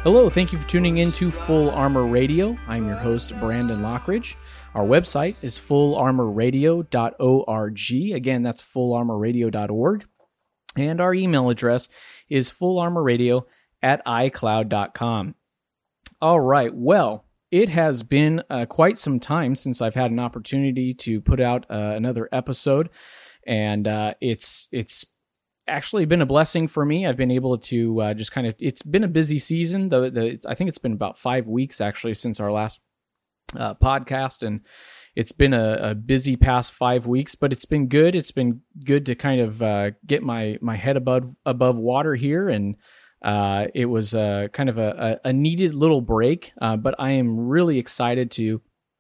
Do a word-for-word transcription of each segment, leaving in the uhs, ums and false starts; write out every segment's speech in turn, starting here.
Hello, thank you for tuning in to Full Armor Radio. I'm your host, Brandon Lockridge. Our website is full armor radio dot org. Again, that's full armor radio dot org. And our email address is full armor radio at i cloud dot com. All right, well, it has been uh, quite some time since I've had an opportunity to put out uh, another episode, and uh, it's it's actually been a blessing for me. I've been able to uh, just kind of, it's been a busy season. The, the, it's, I think it's been about five weeks actually since our last uh, podcast, and it's been a, a busy past five weeks, but it's been good. It's been good to kind of uh, get my, my head above, above water here. And uh, it was a, kind of a, a needed little break, uh, but I am really excited to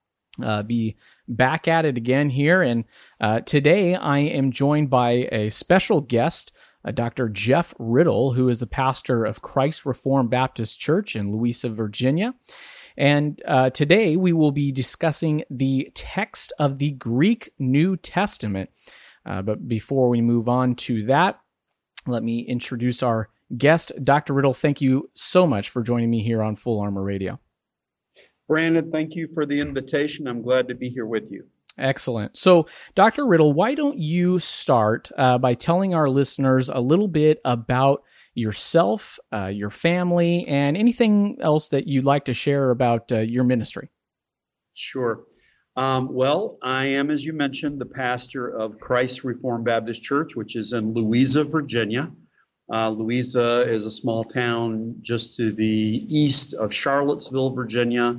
Uh, be back at it again here. And uh, today I am joined by a special guest, uh, Doctor Jeff Riddle, who is the pastor of Christ Reformed Baptist Church in Louisa, Virginia. And uh, today we will be discussing the text of the Greek New Testament. Uh, but before we move on to that, let me introduce our guest. Doctor Riddle, thank you so much for joining me here on Full Armor Radio. Brandon, thank you for the invitation. I'm glad to be here with you. Excellent. So, Doctor Riddle, why don't you start uh, by telling our listeners a little bit about yourself, uh, your family, and anything else that you'd like to share about uh, your ministry? Sure. Um, well, I am, as you mentioned, the pastor of Christ Reformed Baptist Church, which is in Louisa, Virginia. Uh, Louisa is a small town just to the east of Charlottesville, Virginia.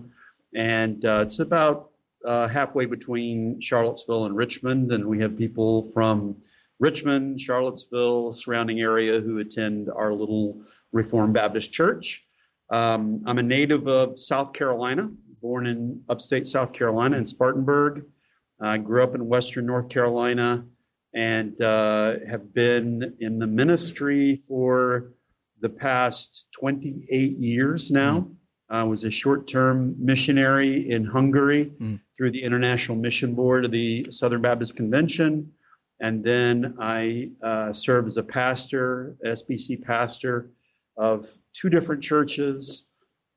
And uh, it's about uh, halfway between Charlottesville and Richmond. And we have people from Richmond, Charlottesville, surrounding area who attend our little Reformed Baptist church. Um, I'm a native of South Carolina, born in upstate South Carolina in Spartanburg. I grew up in Western North Carolina and uh, have been in the ministry for the past twenty-eight years now. Mm. I was a short-term missionary in Hungary mm. through the International Mission Board of the Southern Baptist Convention. And then I uh, served as a pastor, S B C pastor of two different churches.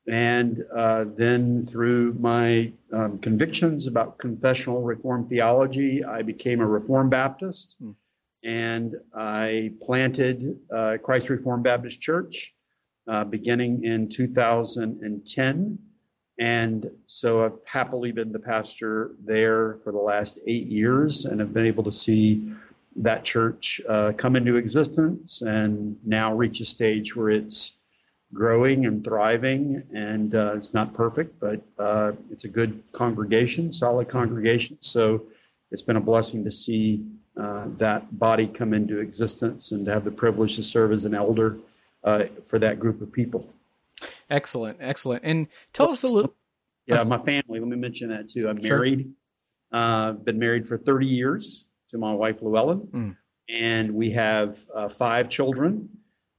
And uh, then through my um, convictions about confessional Reformed theology, I became a Reformed Baptist. Mm. And I planted uh, Christ Reformed Baptist Church uh, beginning in two thousand ten. And so I've happily been the pastor there for the last eight years and have been able to see that church uh, come into existence and now reach a stage where it's growing and thriving, and uh, it's not perfect, but uh, it's a good congregation, solid congregation. So it's been a blessing to see uh, that body come into existence and to have the privilege to serve as an elder uh, for that group of people. Excellent, excellent. And tell us a little. Yeah, my family, let me mention that too. I'm Sure. married, uh, been married for thirty years to my wife, Llewellyn, Mm. and we have uh, five children.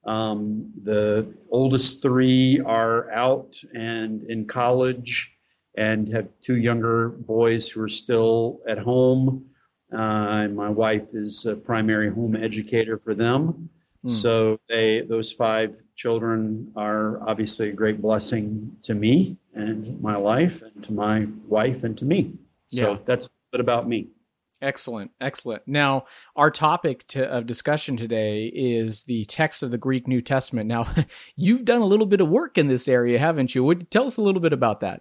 Um, the oldest three are out and in college and have two younger boys who are still at home. Uh, and my wife is a primary home educator for them. Mm. So they, those five children are obviously a great blessing to me and my life and to my wife and to me. So Yeah. that's a bit about me. Excellent, excellent. Now, our topic to, of discussion today is the text of the Greek New Testament. Now, you've done a little bit of work in this area, haven't you? Would tell us a little bit about that.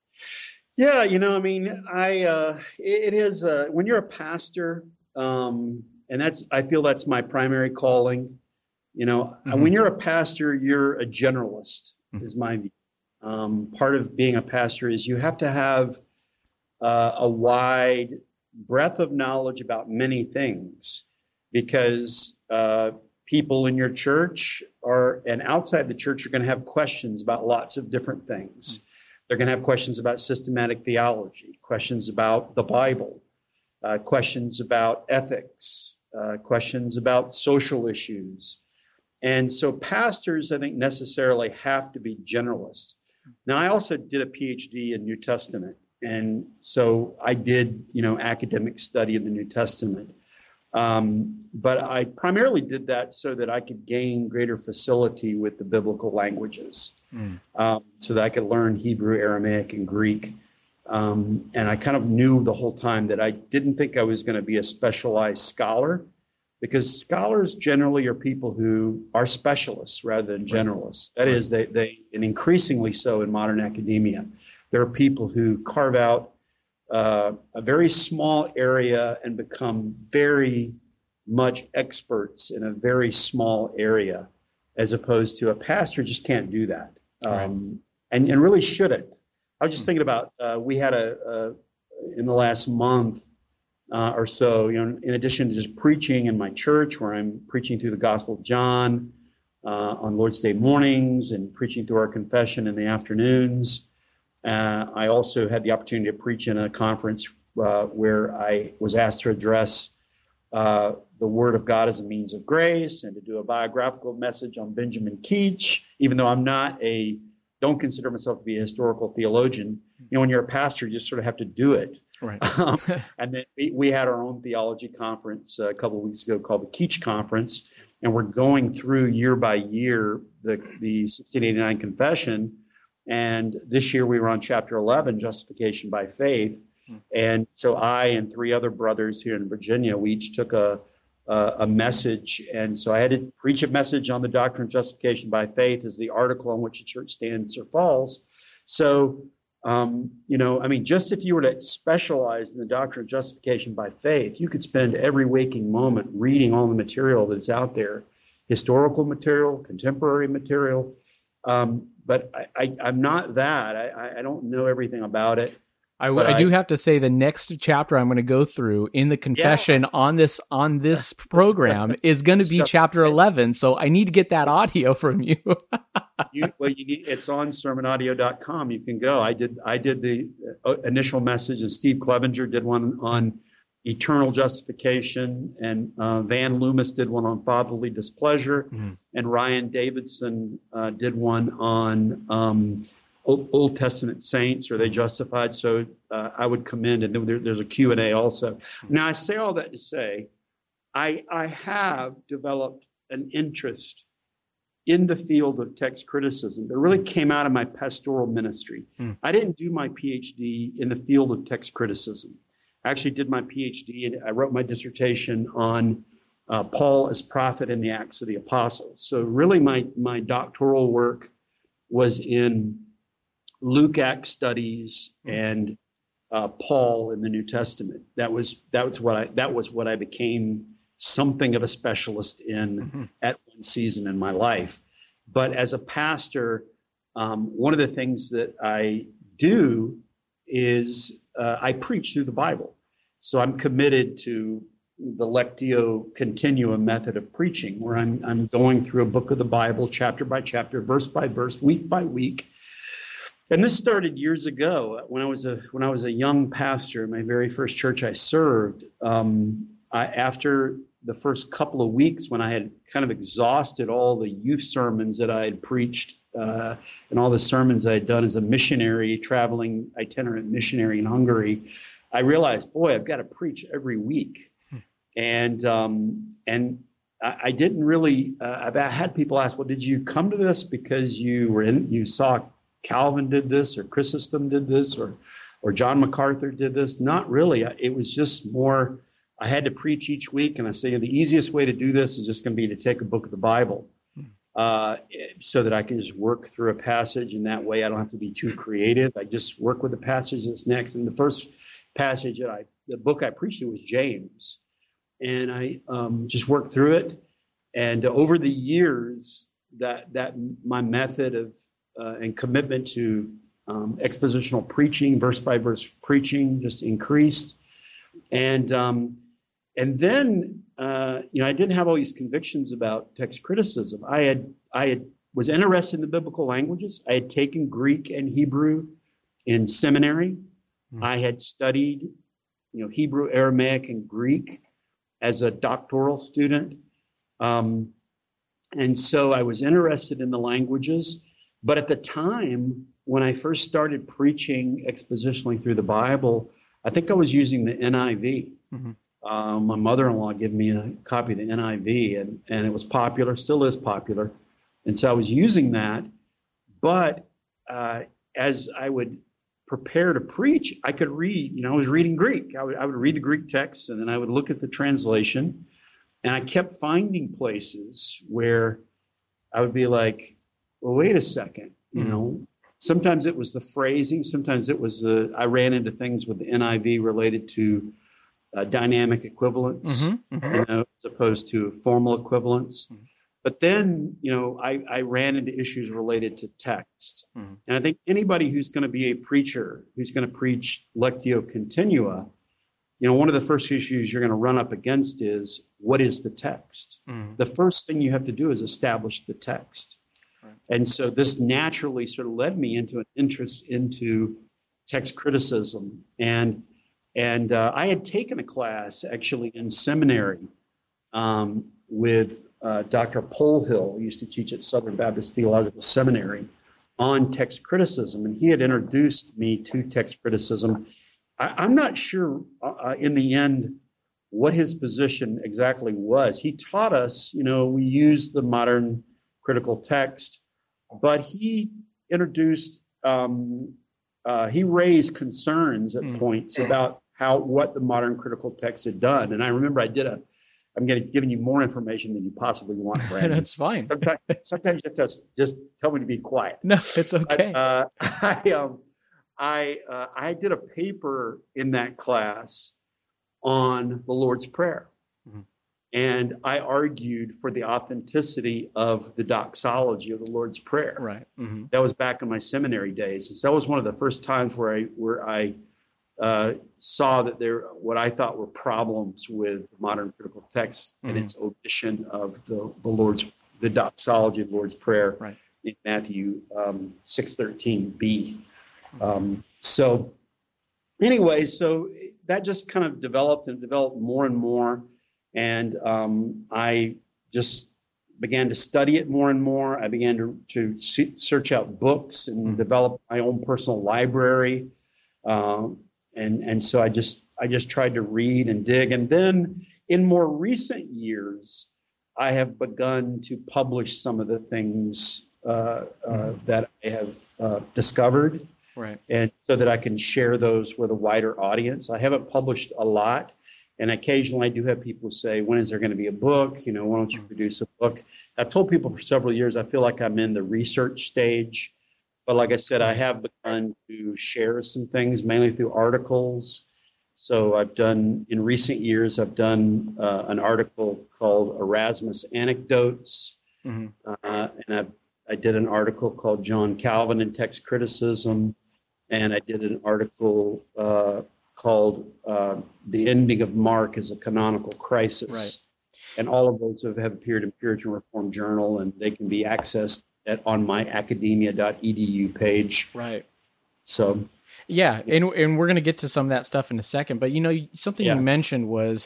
Yeah, you know, I mean, I uh, it, it is uh, when you're a pastor, um, and that's I feel that's my primary calling. You know, mm-hmm. when you're a pastor, you're a generalist, mm-hmm. is my view. Um, part of being a pastor is you have to have uh, a wide breadth of knowledge about many things, because uh, people in your church are and outside the church are going to have questions about lots of different things. Mm-hmm. They're going to have questions about systematic theology, questions about the Bible, uh, questions about ethics, uh, questions about social issues. And so pastors, I think, necessarily have to be generalists. Now, I also did a P H D in New Testament. And so I did, you know, academic study of the New Testament. Um, but I primarily did that so that I could gain greater facility with the biblical languages. Mm. um, so that I could learn Hebrew, Aramaic, and Greek. Um, and I kind of knew the whole time that I didn't think I was going to be a specialized scholar, because scholars generally are people who are specialists rather than generalists. That Right. is, they, they, and increasingly so in modern academia, there are people who carve out uh, a very small area and become very much experts in a very small area, as opposed to a pastor just can't do that, um, Right. and, and really shouldn't. I was just thinking about, uh, we had a, a, in the last month uh, or so, you know, in addition to just preaching in my church, where I'm preaching through the Gospel of John uh, on Lord's Day mornings and preaching through our confession in the afternoons. Uh, I also had the opportunity to preach in a conference uh, where I was asked to address uh, the Word of God as a means of grace, and to do a biographical message on Benjamin Keach, even though I'm not a don't consider myself to be a historical theologian. You know, when you're a pastor, you just sort of have to do it. Right. Um, and then we, we had our own theology conference uh, a couple of weeks ago called the Keach Conference, and we're going through year by year the, the sixteen eighty-nine Confession. And this year we were on chapter eleven, Justification by Faith. And so I and three other brothers here in Virginia, we each took a Uh, a message. And so I had to preach a message on the doctrine of justification by faith as the article on which a church stands or falls. So, um, you know, I mean, just if you were to specialize in the doctrine of justification by faith, you could spend every waking moment reading all the material that's out there, historical material, contemporary material. Um, but I, I, I'm not that. I, I don't know everything about it. I, I I, do have to say the next chapter I'm going to go through in the confession yeah. on this on this program is going to be chapter eleven. So I need to get that audio from you. you well, you need, it's on sermon audio dot com. You can go. I did I did the initial message, and Steve Clevenger did one on eternal justification, and uh, Van Loomis did one on fatherly displeasure, mm. and Ryan Davidson uh, did one on Um, Old Testament saints, are they justified? So uh, I would commend, and then there, there's a Q and A also. Now, I say all that to say, I, I have developed an interest in the field of text criticism that really came out of my pastoral ministry. Mm. I didn't do my PhD in the field of text criticism. I actually did my PhD, and I wrote my dissertation on uh, Paul as prophet in the Acts of the Apostles. So really my, my doctoral work was in Luke Acts studies and uh, Paul in the New Testament. That was that was what I that was what I became something of a specialist in mm-hmm. at one season in my life. But as a pastor, um, one of the things that I do is uh, I preach through the Bible. So I'm committed to the Lectio Continuum method of preaching, where I'm I'm going through a book of the Bible, chapter by chapter, verse by verse, week by week. And this started years ago when I was a when I was a young pastor in my very first church I served. Um, I, after the first couple of weeks, when I had kind of exhausted all the youth sermons that I had preached uh, and all the sermons I had done as a missionary, traveling itinerant missionary in Hungary, I realized, boy, I've got to preach every week. Hmm. And um, and I, I didn't really. Uh, I've had people ask, well, did you come to this because you were in you saw Calvin did this, or Chrysostom did this, or or John MacArthur did this? Not really. It was just more, I had to preach each week, and I say the easiest way to do this is just going to be to take a book of the Bible uh, so that I can just work through a passage, and that way I don't have to be too creative. I just work with the passage that's next. And the first passage that I, the book I preached was James, and I um, just worked through it. And over the years, that that my method of Uh, and commitment to um, expositional preaching, verse by verse preaching, just increased. And um, and then uh, you know I didn't have all these convictions about text criticism. I had I had was interested in the biblical languages. I had taken Greek and Hebrew in seminary. Mm. I had studied you know Hebrew, Aramaic, and Greek as a doctoral student, um, and so I was interested in the languages. But at the time, when I first started preaching expositionally through the Bible, I think I was using the N I V. Mm-hmm. Uh, my mother-in-law gave me a copy of the N I V, and, and it was popular, still is popular. And so I was using that. but uh, as I would prepare to preach, I could read, you know, I was reading Greek. I would, I would read the Greek text, and then I would look at the translation, and I kept finding places where I would be like, well, wait a second, you mm-hmm. know, sometimes it was the phrasing, sometimes it was the, I ran into things with the N I V related to uh, dynamic equivalence, mm-hmm. Mm-hmm. you know, as opposed to formal equivalence. Mm-hmm. But then, you know, I, I ran into issues related to text. Mm-hmm. And I think anybody who's going to be a preacher, who's going to preach Lectio Continua, you know, one of the first issues you're going to run up against is, what is the text? Mm-hmm. The first thing you have to do is establish the text. Right. And so this naturally sort of led me into an interest into text criticism. And and uh, I had taken a class actually in seminary um, with uh, Doctor Polhill, who used to teach at Southern Baptist Theological Seminary, on text criticism. And he had introduced me to text criticism. I, I'm not sure uh, in the end what his position exactly was. He taught us, you know, we use the modern critical text, but he introduced, um, uh, he raised concerns at mm. points about how, what the modern critical text had done. And I remember I did a, I'm getting giving you more information than you possibly want, Brandon. That's fine. Sometimes, sometimes you just, just tell me to be quiet. No, it's okay. But, uh, I, um, I, uh, I did a paper in that class on the Lord's Prayer. Mm-hmm. And I argued for the authenticity of the doxology of the Lord's Prayer. Right. Mm-hmm. That was back in my seminary days. And so that was one of the first times where I where I uh, saw that there what I thought were problems with modern critical text mm-hmm. and its omission of the, the Lord's the doxology of the Lord's Prayer right. in Matthew um, six thirteen b. Mm-hmm. Um, so anyway, so that just kind of developed and developed more and more. And um, I just began to study it more and more. I began to, to see, search out books and mm-hmm. develop my own personal library. Um, and and so I just I just tried to read and dig. And then in more recent years, I have begun to publish some of the things uh, uh, mm-hmm. that I have uh, discovered. Right. And so that I can share those with a wider audience. I haven't published a lot. And occasionally I do have people say, when is there going to be a book? You know, why don't you produce a book? I've told people for several years, I feel like I'm in the research stage. But like I said, I have begun to share some things, mainly through articles. So I've done, in recent years, I've done uh, an article called Erasmus Anecdotes. Mm-hmm. Uh, and I, I did an article called John Calvin and Text Criticism. And I did an article uh, called uh, The Ending of Mark as a Canonical Crisis. Right. And all of those have, have appeared in Puritan Reformed Journal, and they can be accessed at on my academia dot e d u page. Right. So, yeah, and and we're going to get to some of that stuff in a second. But, you know, something yeah. you mentioned was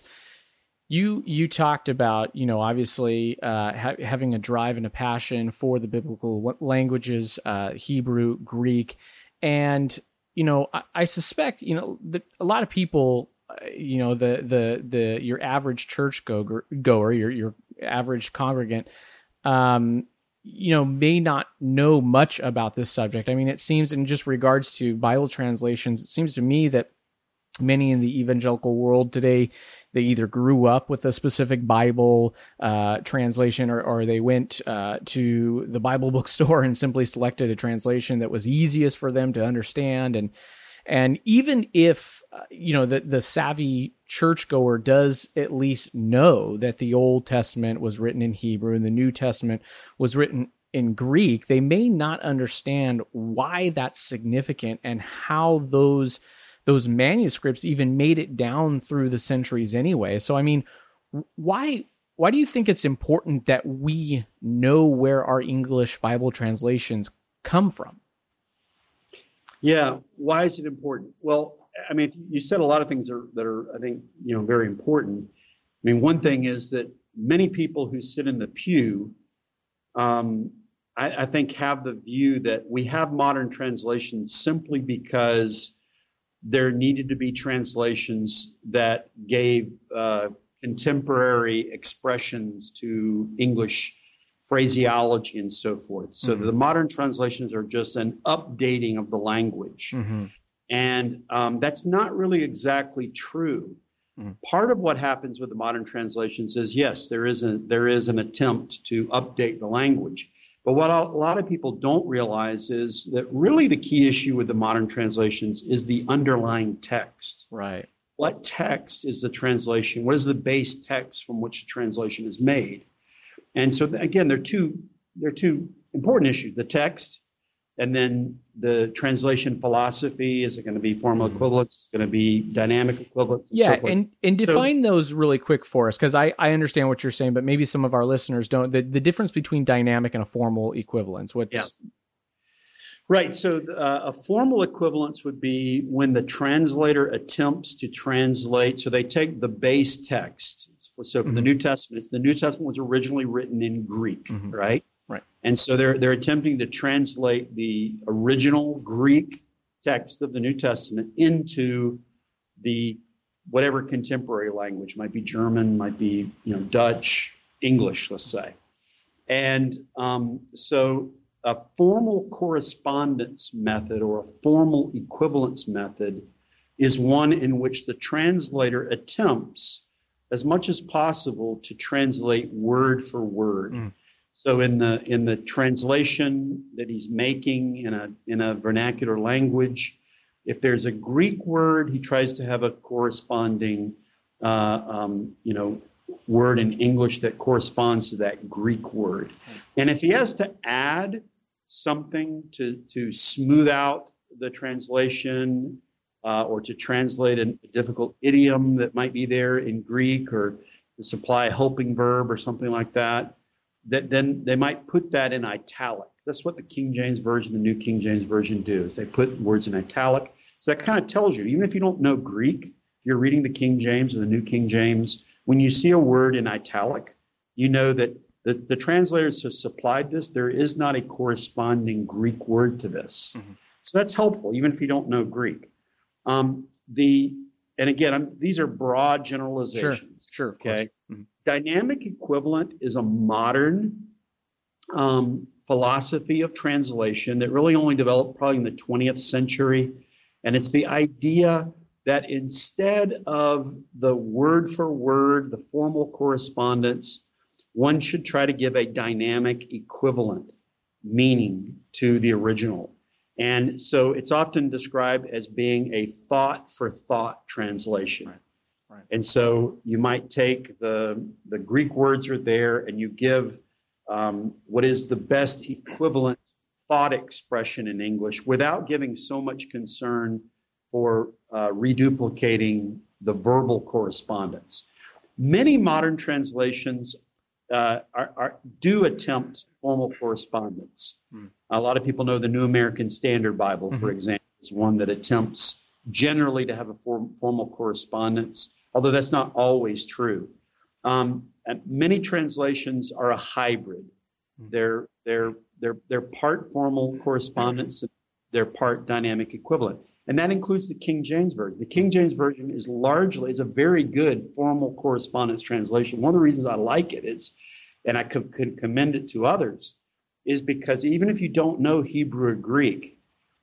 you you talked about, you know, obviously uh, ha- having a drive and a passion for the biblical languages, uh, Hebrew, Greek, and you know, I, I suspect, you know, that a lot of people, uh, you know, the the the your average church goer, goer your your average congregant, um, you know, may not know much about this subject. I mean, it seems, in just regards to Bible translations, it seems to me that many in the evangelical world today, they either grew up with a specific Bible uh, translation, or, or they went uh, to the Bible bookstore and simply selected a translation that was easiest for them to understand. And and even if uh, you know the the savvy churchgoer does at least know that the Old Testament was written in Hebrew and the New Testament was written in Greek, they may not understand why that's significant and how those those manuscripts even made it down through the centuries anyway. So, I mean, why why do you think it's important that we know where our English Bible translations come from? Yeah, why is it important? Well, I mean, you said a lot of things are, that are, I think, you know, very important. I mean, one thing is that many people who sit in the pew, um, I, I think, have the view that we have modern translations simply because there needed to be translations that gave uh, contemporary expressions to English phraseology and so forth. So Mm-hmm. the modern translations are just an updating of the language. Mm-hmm. And um, that's not really exactly true. Mm-hmm. Part of what happens with the modern translations is, yes, there is a, there is an attempt to update the language. But what a lot of people don't realize is that really the key issue with the modern translations is the underlying text. Right. What text is the translation? What is the base text from which the translation is made? And so, again, there are two, there are two important issues: the text, and then the translation philosophy. Is it going to be formal equivalence? Is it going to be dynamic equivalence? And yeah, so and, and define so, those really quick for us, because I, I understand what you're saying, but maybe some of our listeners don't. The, the difference between dynamic and a formal equivalence. What's yeah. Right. So uh, a formal equivalence would be when the translator attempts to translate. So they take the base text. So for mm-hmm. the New Testament, the New Testament was originally written in Greek, mm-hmm. right? Right. And so they're they're attempting to translate the original Greek text of the New Testament into the whatever contemporary language, might be German, might be you know Dutch, English, let's say. And um, so a formal correspondence method or a formal equivalence method is one in which the translator attempts as much as possible to translate word for word. Mm. So in the in the translation that he's making in a in a vernacular language, if there's a Greek word, he tries to have a corresponding uh, um, you know word in English that corresponds to that Greek word. And if he has to add something to to smooth out the translation uh, or to translate a difficult idiom that might be there in Greek, or to supply a helping verb or something like that, that then they might put that in italic. That's what the King James Version, the New King James Version do, is they put words in italic. So that kind of tells you, even if you don't know Greek, if you're reading the King James or the New King James, when you see a word in italic, you know that the, the translators have supplied this. There is not a corresponding Greek word to this. Mm-hmm. So that's helpful, even if you don't know Greek. Um, the and again, I'm, these are broad generalizations. Sure, sure. Okay. Mm-hmm. Dynamic equivalent is a modern um, philosophy of translation that really only developed probably in the twentieth century. And it's the idea that instead of the word for word, the formal correspondence, one should try to give a dynamic equivalent meaning to the original. And so it's often described as being a thought for thought translation. Right. Right. And so you might take the, the Greek words are there and you give um, what is the best equivalent thought expression in English without giving so much concern for uh, reduplicating the verbal correspondence. Many modern translations uh, are, are, do attempt formal correspondence. Hmm. A lot of people know the New American Standard Bible, mm-hmm. for example, is one that attempts generally to have a form, formal correspondence, although that's not always true. Um, and many translations are a hybrid. Hmm. They're they're they're they're part formal correspondence, they're part dynamic equivalent. And that includes the King James Version. The King James Version is largely, is a very good formal correspondence translation. One of the reasons I like it is, and I could, could commend it to others, is because even if you don't know Hebrew or Greek,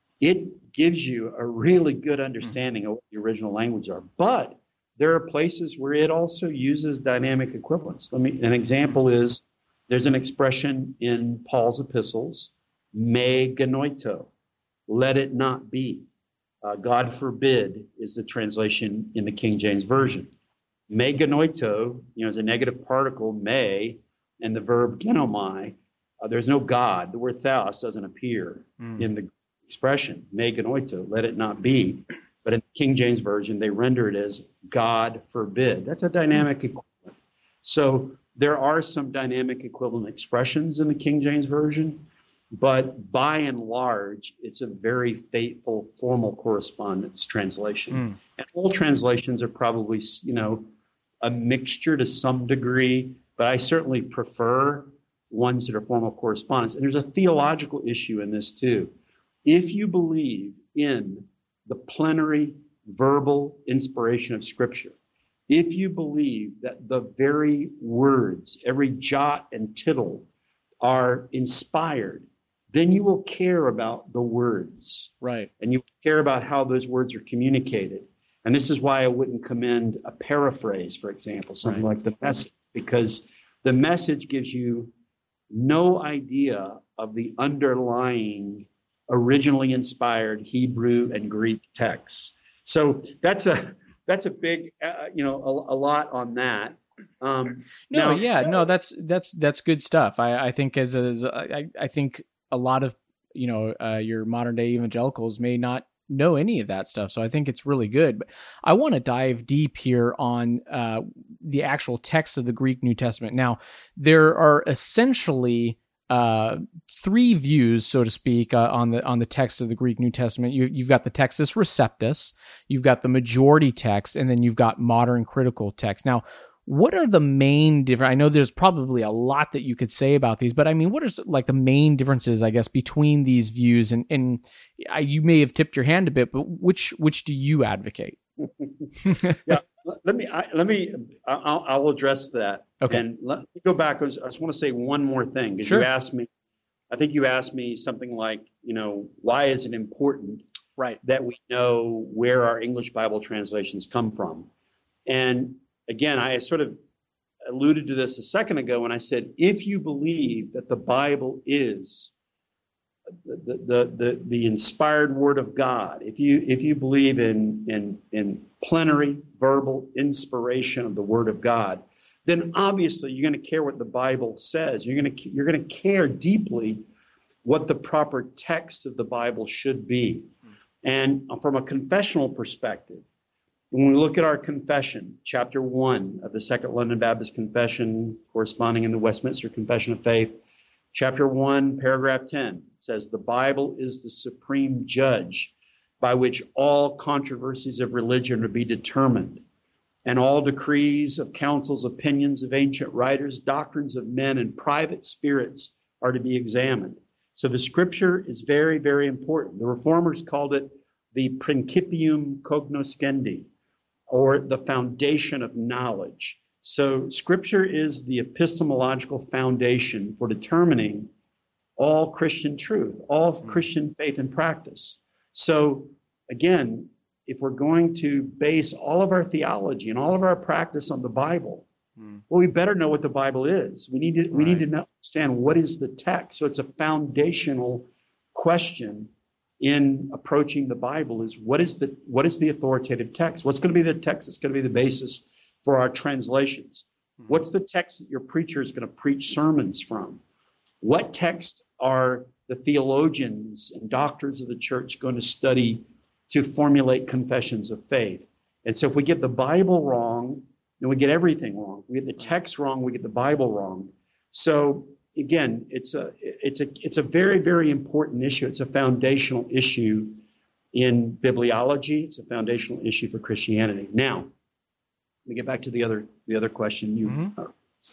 it gives you a really good understanding of what the original language are. But there are places where it also uses dynamic equivalence. Let me, an example is, there's an expression in Paul's epistles, me genoito, let it not be. Uh, God forbid is the translation in the King James Version. Me genoito, you know, is a negative particle, me, and the verb genomai. Uh, there's no God. The word theos doesn't appear mm. in the expression. Me genoito, let it not be. But in the King James Version, they render it as God forbid. That's a dynamic equivalent. So there are some dynamic equivalent expressions in the King James Version. But by and large, it's a very faithful formal correspondence translation. Mm. And all translations are probably, you know, a mixture to some degree, but I certainly prefer ones that are formal correspondence. And there's a theological issue in this too. If you believe in the plenary verbal inspiration of Scripture, if you believe that the very words, every jot and tittle are inspired, then you will care about the words. Right. And you care about how those words are communicated. And this is why I wouldn't commend a paraphrase, for example, something Right. like the Message, because the Message gives you no idea of the underlying originally inspired Hebrew and Greek texts. So that's a that's a big, uh, you know, a, a lot on that. Um, no, now, yeah, no, that's that's that's good stuff. I, I think as, as I, I think a lot of you know uh, your modern day evangelicals may not know any of that stuff, so I think it's really good. But I want to dive deep here on uh, the actual text of the Greek New Testament. Now, there are essentially uh, three views, so to speak, uh, on the on the text of the Greek New Testament. You, you've got the Textus Receptus, you've got the majority text, and then you've got modern critical text. Now, what are the main different? I know there's probably a lot that you could say about these, but I mean, what are like the main differences, I guess, between these views? And and I, you may have tipped your hand a bit, but which which do you advocate? yeah, let me I, let me I'll, I'll address that. Okay. And let me go back. I just, I just want to say one more thing because Sure. you asked me. I think you asked me something like, you know, why is it important Right. that we know where our English Bible translations come from? And again, I sort of alluded to this a second ago when I said, if you believe that the Bible is the the the, the inspired Word of God, if you if you believe in in in plenary verbal inspiration of the Word of God, then obviously you're going to care what the Bible says. You're going to you're going to care deeply what the proper text of the Bible should be. And from a confessional perspective, when we look at our confession, chapter one of the Second London Baptist Confession, corresponding in the Westminster Confession of Faith, chapter one, paragraph ten, says, the Bible is the supreme judge by which all controversies of religion are to be determined, and all decrees of councils, opinions of ancient writers, doctrines of men, and private spirits are to be examined. So the scripture is very, very important. The Reformers called it the principium cognoscendi, or the foundation of knowledge. So scripture is the epistemological foundation for determining all Christian truth, all Christian faith and practice. So again, if we're going to base all of our theology and all of our practice on the Bible, mm. well, we better know what the Bible is. We need to we right. need to understand what is the text. So it's a foundational question in approaching the Bible: is what is the what is the authoritative text? What's going to be the text that's going to be the basis for our translations? Mm. What's the text that your preacher is going to preach sermons from? What text are the theologians and doctors of the church going to study to formulate confessions of faith? And so if we get the Bible wrong, then we get everything wrong. We get the text wrong, we get the Bible wrong. So again, it's a it's a it's a very, very important issue. It's a foundational issue in bibliology. It's a foundational issue for Christianity. Now, let me get back to the other the other question you mm-hmm. uh,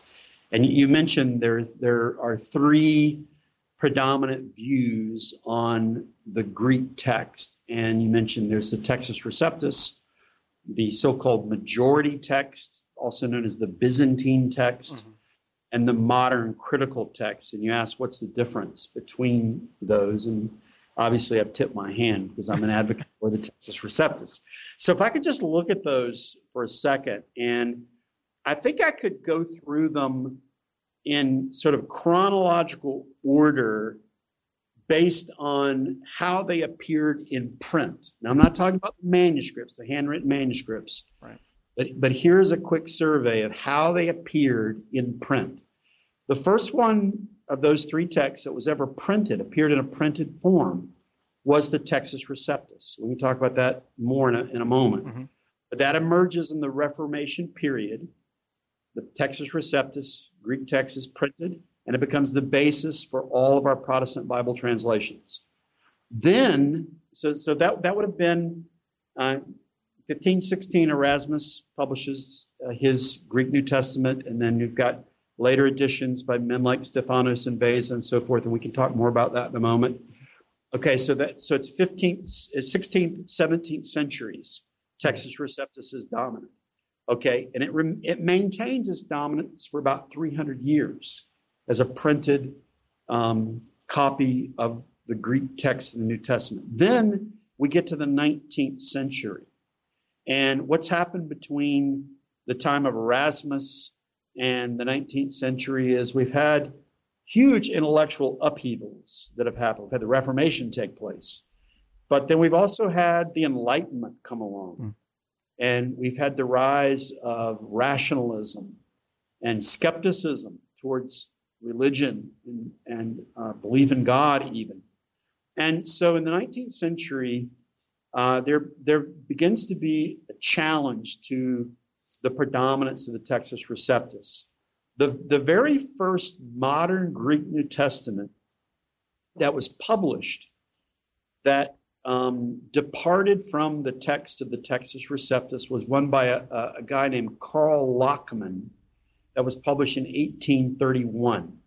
and you mentioned there there are three predominant views on the Greek text. And you mentioned there's the Textus Receptus, the so-called majority text, also known as the Byzantine text, mm-hmm. and the modern critical text. And you asked, what's the difference between those? And obviously I've tipped my hand because I'm an advocate for the Textus Receptus. So if I could just look at those for a second, and I think I could go through them in sort of chronological order based on how they appeared in print. Now, I'm not talking about the manuscripts, the handwritten manuscripts, right. but, but here's a quick survey of how they appeared in print. The first one of those three texts that was ever printed, appeared in a printed form, was the Textus Receptus. We can talk about that more in a, in a moment. Mm-hmm. But that emerges in the Reformation period. The Textus Receptus, Greek text, is printed, and it becomes the basis for all of our Protestant Bible translations. Then, so so that that would have been uh, fifteen sixteen. Erasmus publishes uh, his Greek New Testament, and then you've got later editions by men like Stephanus and Beza and so forth, and we can talk more about that in a moment. Okay, so that so it's fifteenth, sixteenth, seventeenth centuries. Textus Receptus is dominant. Okay, and it it maintains its dominance for about three hundred years as a printed um, copy of the Greek text in the New Testament. Then we get to the nineteenth century. And what's happened between the time of Erasmus and the nineteenth century is we've had huge intellectual upheavals that have happened. We've had the Reformation take place. But then we've also had the Enlightenment come along. Mm. And we've had the rise of rationalism and skepticism towards religion and, and uh, belief in God even. And so in the nineteenth century, uh, there, there begins to be a challenge to the predominance of the Textus Receptus. The, the very first modern Greek New Testament that was published that um, departed from the text of the Textus Receptus was one by a, a guy named Karl Lachmann that was published in eighteen thirty-one.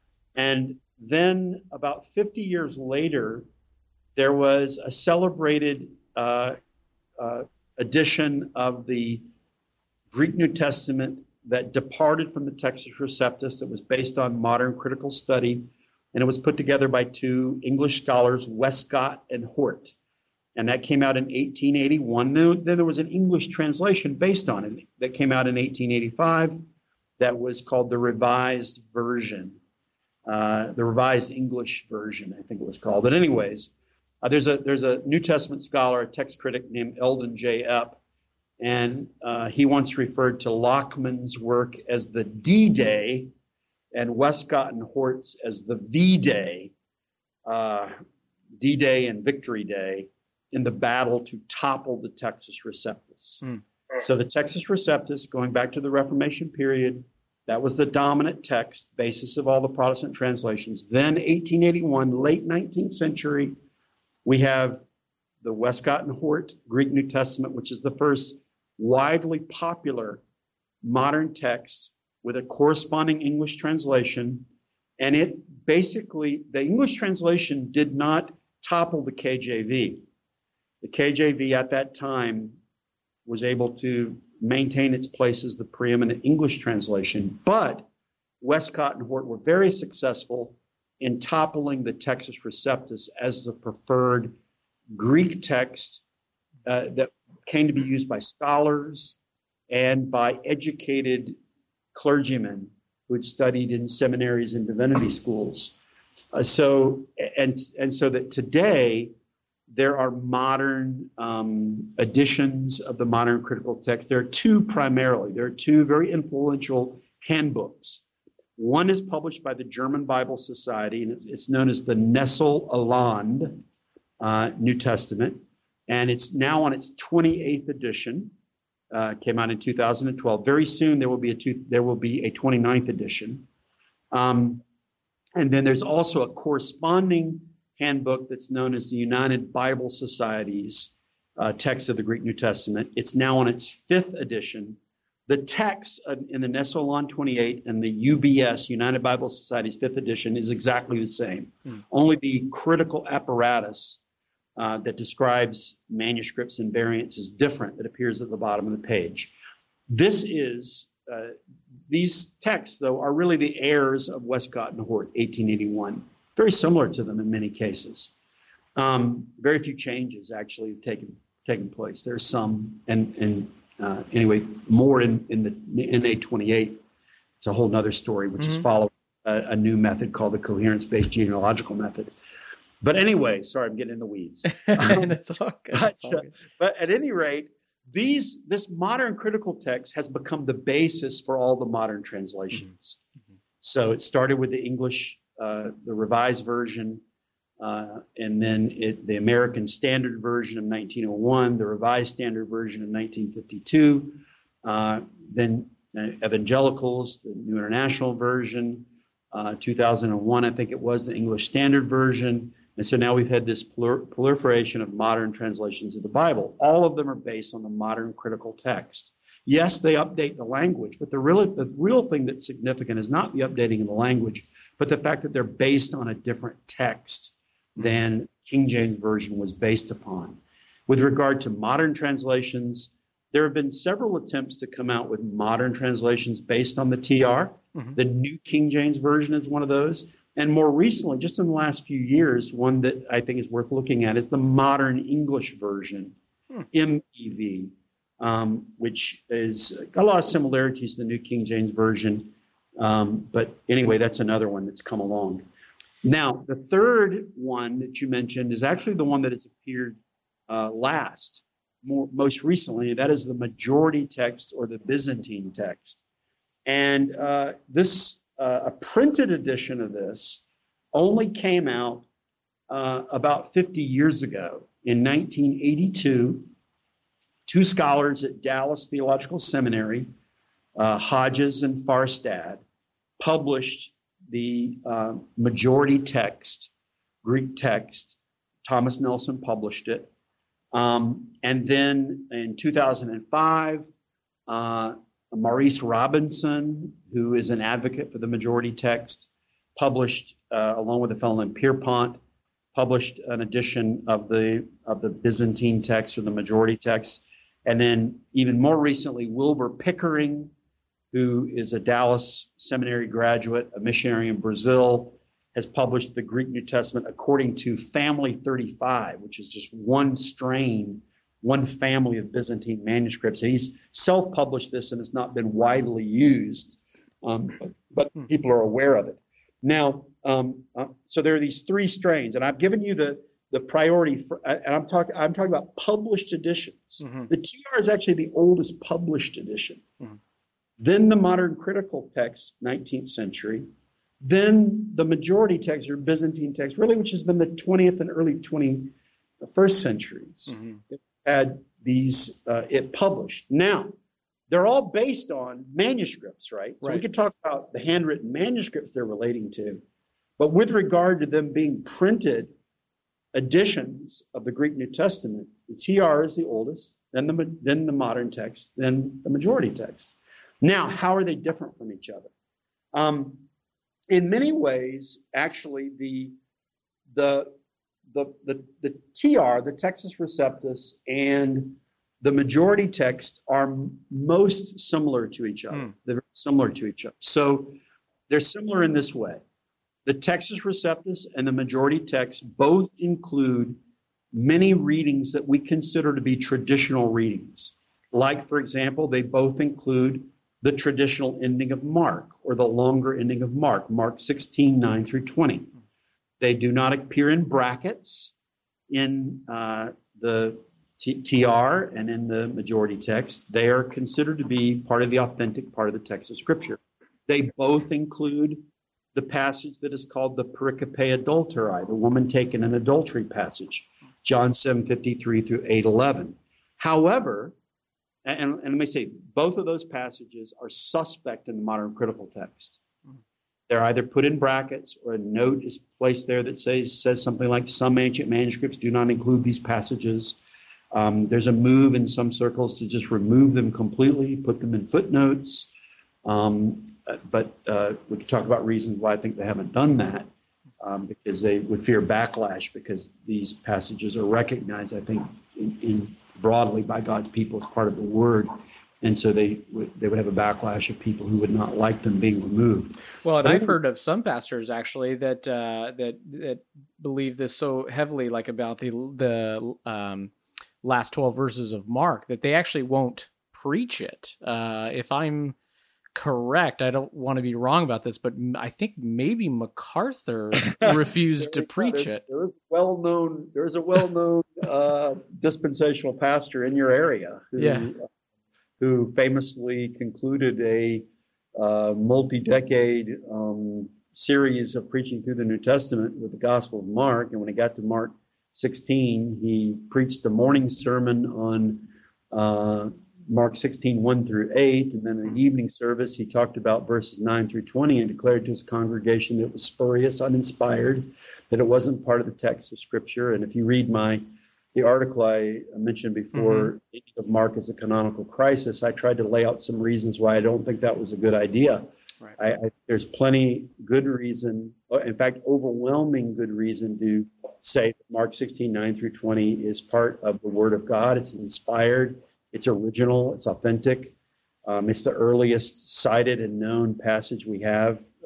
And then about fifty years later, there was a celebrated uh, uh, edition of the Greek New Testament that departed from the Textus Receptus, that was based on modern critical study, and it was put together by two English scholars, Westcott and Hort. And that came out in eighteen eighty-one. Then there was an English translation based on it that came out in eighteen eighty-five that was called the Revised Version, uh, the Revised English Version, I think it was called. But anyways, uh, there's a there's a New Testament scholar, a text critic named Eldon J. Epp, and uh, he once referred to Lachmann's work as the D-Day and Westcott and Hort's as the V-Day, uh, D-Day and Victory Day, in the battle to topple the Textus Receptus. Mm. So the Textus Receptus, going back to the Reformation period, that was the dominant text, basis of all the Protestant translations. Then eighteen eighty-one, late nineteenth century, we have the Westcott and Hort Greek New Testament, which is the first widely popular modern text with a corresponding English translation. And it basically, the English translation did not topple the K J V. The K J V at that time was able to maintain its place as the preeminent English translation, but Westcott and Hort were very successful in toppling the Textus Receptus as the preferred Greek text uh, that came to be used by scholars and by educated clergymen who had studied in seminaries and divinity schools. Uh, so, and and so that today there are modern um, editions of the modern critical text. There are two primarily. There are two very influential handbooks. One is published by the German Bible Society, and it's, it's known as the Nestle-Aland uh, New Testament, and it's now on its twenty-eighth edition. Uh, came out in two thousand twelve. Very soon there will be a two, there will be a twenty-ninth edition, um, and then there's also a corresponding handbook that's known as the United Bible Society's uh, text of the Greek New Testament. It's now on its fifth edition. The text in the Nestle-Aland twenty-eight and the U B S, United Bible Society's fifth edition, is exactly the same. Mm. Only the critical apparatus uh, that describes manuscripts and variants is different. That appears at the bottom of the page. This is, uh, these texts, though, are really the heirs of Westcott and Hort, eighteen eighty-one. Very similar to them in many cases. Um, very few changes actually have taken taken place. There's some, and and uh, anyway, more in in the N A twenty-eight. It's a whole other story, which mm-hmm. is following a, a new method called the coherence-based genealogical method. But anyway, sorry, I'm getting in the weeds. And it's all good. But, it's all good. Uh, but at any rate, these this modern critical text has become the basis for all the modern translations. Mm-hmm. So it started with the English. Uh, the Revised Version, uh, and then it, the American Standard Version of nineteen oh one, the Revised Standard Version of nineteen fifty-two, uh, then uh, Evangelicals, the New International Version, uh, two thousand one, I think it was, the English Standard Version. And so now we've had this prol- proliferation of modern translations of the Bible. All of them are based on the modern critical text. Yes, they update the language, but the real, the real thing that's significant is not the updating of the language, but the fact that they're based on a different text than King James Version was based upon. With regard to modern translations, there have been several attempts to come out with modern translations based on the T R. Mm-hmm. The New King James Version is one of those. And more recently, just in the last few years, one that I think is worth looking at is the modern English version, hmm. M E V, um, which is got a lot of similarities to the New King James Version. Um, but anyway, that's another one that's come along. Now, the third one that you mentioned is actually the one that has appeared uh, last, more, most recently. That is the majority text or the Byzantine text. And uh, this, uh, a printed edition of this only came out uh, about fifty years ago. In nineteen eighty-two, two scholars at Dallas Theological Seminary, uh, Hodges and Farstad, published the uh, majority text, Greek text. Thomas Nelson published it. Um, and then in two thousand five, uh, Maurice Robinson, who is an advocate for the majority text, published, uh, along with a fellow named Pierpont, published an edition of the of the Byzantine text or the majority text. And then even more recently, Wilbur Pickering, who is a Dallas Seminary graduate, a missionary in Brazil, has published the Greek New Testament according to Family thirty-five, which is just one strain, one family of Byzantine manuscripts. And he's self-published this, and it's not been widely used, um, but, but people are aware of it. Now, um, uh, so there are these three strains, and I've given you the the priority for, and I'm talking I'm talking about published editions. Mm-hmm. The T R is actually the oldest published edition. Mm-hmm. Then the modern critical text, nineteenth century. Then the majority text or Byzantine text, really, which has been the twentieth and early twenty-first centuries, mm-hmm. that had these uh, it published. Now, they're all based on manuscripts, right? So right. we could talk about the handwritten manuscripts they're relating to, but with regard to them being printed editions of the Greek New Testament, the T R is the oldest, then the then the modern text, then the majority text. Now, how are they different from each other? Um, in many ways, actually, the the the the the T R, the Textus Receptus, and the majority text are most similar to each other. Mm. They're similar to each other. So they're similar in this way. The Textus Receptus and the majority text both include many readings that we consider to be traditional readings. Like, for example, they both include the traditional ending of Mark, or the longer ending of Mark, Mark sixteen, nine through twenty. They do not appear in brackets in uh, the T- TR and in the majority text. They are considered to be part of the authentic part of the text of Scripture. They both include the passage that is called the pericope adulterae, the woman taken in adultery passage, John seven fifty-three through eight eleven. However, and, and let me say, both of those passages are suspect in the modern critical text. They're either put in brackets or a note is placed there that says, says something like, some ancient manuscripts do not include these passages. Um, there's a move in some circles to just remove them completely, put them in footnotes. Um, but uh, we could talk about reasons why I think they haven't done that, um, because they would fear backlash, because these passages are recognized, I think, in, in broadly by God's people as part of the Word. And so they would they would have a backlash of people who would not like them being removed. Well, and I've heard of some pastors actually that uh, that that believe this so heavily, like about the the um, last twelve verses of Mark, that they actually won't preach it. Uh, if I'm correct, I don't want to be wrong about this, but I think maybe MacArthur refused to preach there's, it. There's well known. There's a well known uh, dispensational pastor in your area who. Yeah. who famously concluded a uh, multi-decade um, series of preaching through the New Testament with the Gospel of Mark. And when he got to Mark sixteen, he preached a morning sermon on uh, Mark sixteen, one through eight. And then in the evening service, he talked about verses nine through twenty and declared to his congregation that it was spurious, uninspired, that it wasn't part of the text of Scripture. And if you read my the article I mentioned before, mm-hmm. of Mark as a canonical crisis, I tried to lay out some reasons why I don't think that was a good idea. Right. I, I, there's plenty good reason, in fact, overwhelming good reason to say that Mark sixteen, nine through twenty is part of the Word of God. It's inspired, it's original, it's authentic. Um, it's the earliest cited and known passage we have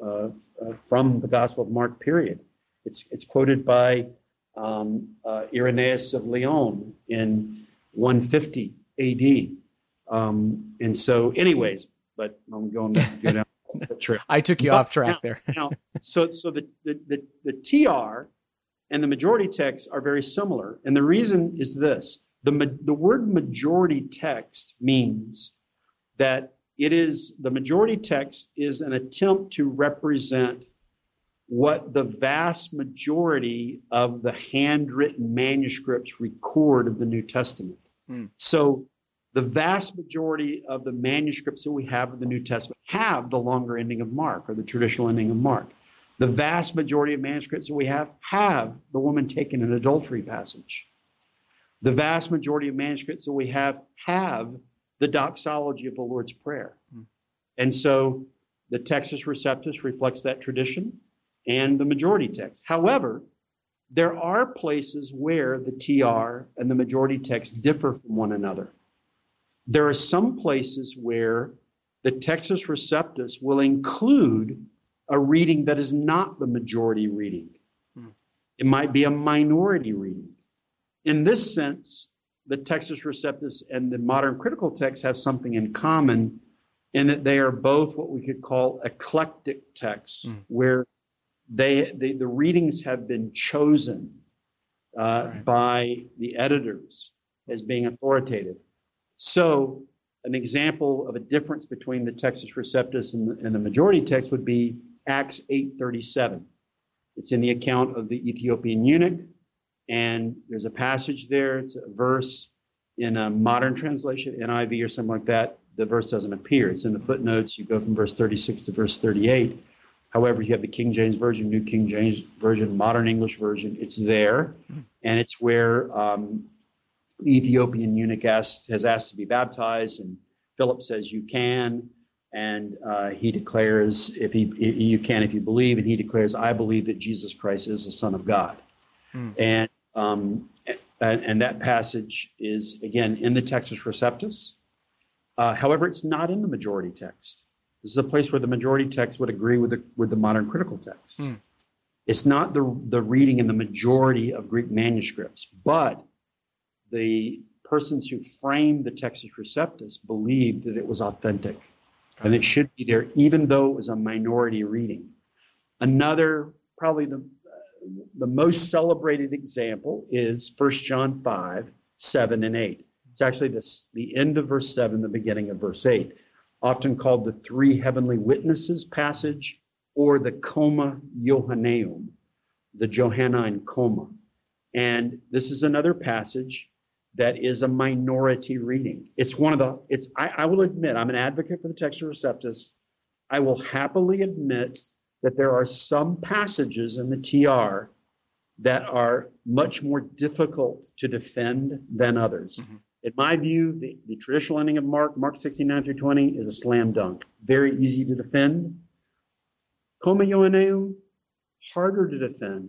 uh, uh, from the Gospel of Mark, period. It's, it's quoted by um, uh, Irenaeus of Lyon in one fifty A D. Um, and so anyways, but I'm going to go down the trail. I took you but, off track now, there. now, so so the, the, the, the T R and the majority text are very similar. And the reason is this. The, the word majority text means that it is, the majority text is an attempt to represent what the vast majority of the handwritten manuscripts record of the New Testament. Mm. So the vast majority of the manuscripts that we have of the New Testament have the longer ending of Mark, or the traditional ending of Mark. The vast majority of manuscripts that we have have the woman taken in adultery passage. The vast majority of manuscripts that we have have the doxology of the Lord's Prayer. Mm. And so the Textus Receptus reflects that tradition and the majority text. However, there are places where the T R and the majority text differ from one another. There are some places where the Textus Receptus will include a reading that is not the majority reading. Hmm. It might be a minority reading. In this sense, the Textus Receptus and the modern critical text have something in common in that they are both what we could call eclectic texts, hmm. where they, they the readings have been chosen uh, right. by the editors as being authoritative. So an example of a difference between the Textus Receptus and the, and the majority text would be Acts eight thirty-seven. It's in the account of the Ethiopian eunuch, and there's a passage there. It's a verse in a modern translation, N I V or something like that. The verse doesn't appear. It's in the footnotes. You go from verse thirty-six to verse thirty-eight. However, you have the King James Version, New King James Version, Modern English Version. It's there, and it's where um, the Ethiopian eunuch asked, has asked to be baptized, and Philip says, you can. And uh, he declares, if he, if you can if you believe, and he declares, I believe that Jesus Christ is the Son of God. Mm. And, um, and and that passage is, again, in the Textus Receptus. Uh, however, it's not in the majority text. This is a place where the majority text would agree with the, with the modern critical text. Mm. It's not the, the reading in the majority of Greek manuscripts, but the persons who framed the Textus Receptus believed that it was authentic. And it should be there, even though it was a minority reading. Another, probably the, uh, the most celebrated example is First John five, seven, and eight. It's actually this, the end of verse seven, the beginning of verse eight, often called the three heavenly witnesses passage, or the Coma Johanneum, the Johannine Coma. And this is another passage that is a minority reading. It's one of the, it's, I, I will admit, I'm an advocate for the Textus Receptus. I will happily admit that there are some passages in the T R that are much more difficult to defend than others. Mm-hmm. In my view, the, the traditional ending of Mark, Mark sixteen, nine through twenty, is a slam dunk. Very easy to defend. Coma Johanneum, harder to defend,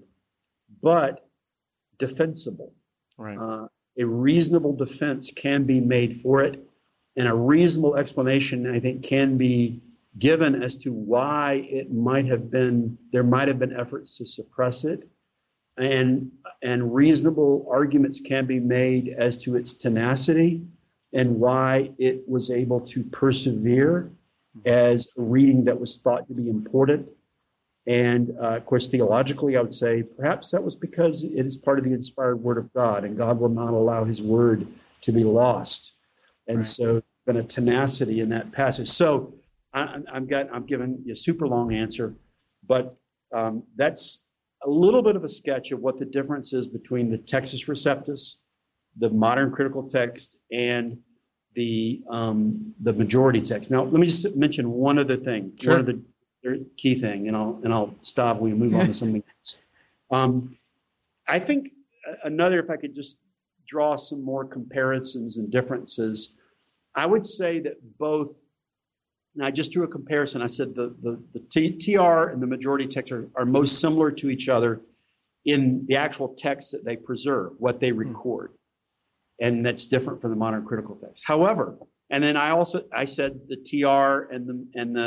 but defensible. Right. Uh, A reasonable defense can be made for it, and a reasonable explanation, I think, can be given as to why it might have been, there might have been efforts to suppress it, and and reasonable arguments can be made as to its tenacity and why it was able to persevere as a reading that was thought to be important. And, uh, of course, theologically, I would say perhaps that was because it is part of the inspired Word of God, and God will not allow His Word to be lost. And right. so been a tenacity in that passage. So I, I've got, I'm giving you a super long answer, but um, that's a little bit of a sketch of what the difference is between the Textus Receptus, the modern critical text, and the um, the majority text. Now, let me just mention one other thing. Sure. One of the key thing, and I'll and I'll stop when we move on to something else. Um, I think another, if I could just draw some more comparisons and differences, I would say that both, and I just drew a comparison. I said the the, the T, T R and the majority text are, are most similar to each other in the actual text that they preserve, what they record, and that's different from the modern critical text. However, and then I also I said the T R and the and the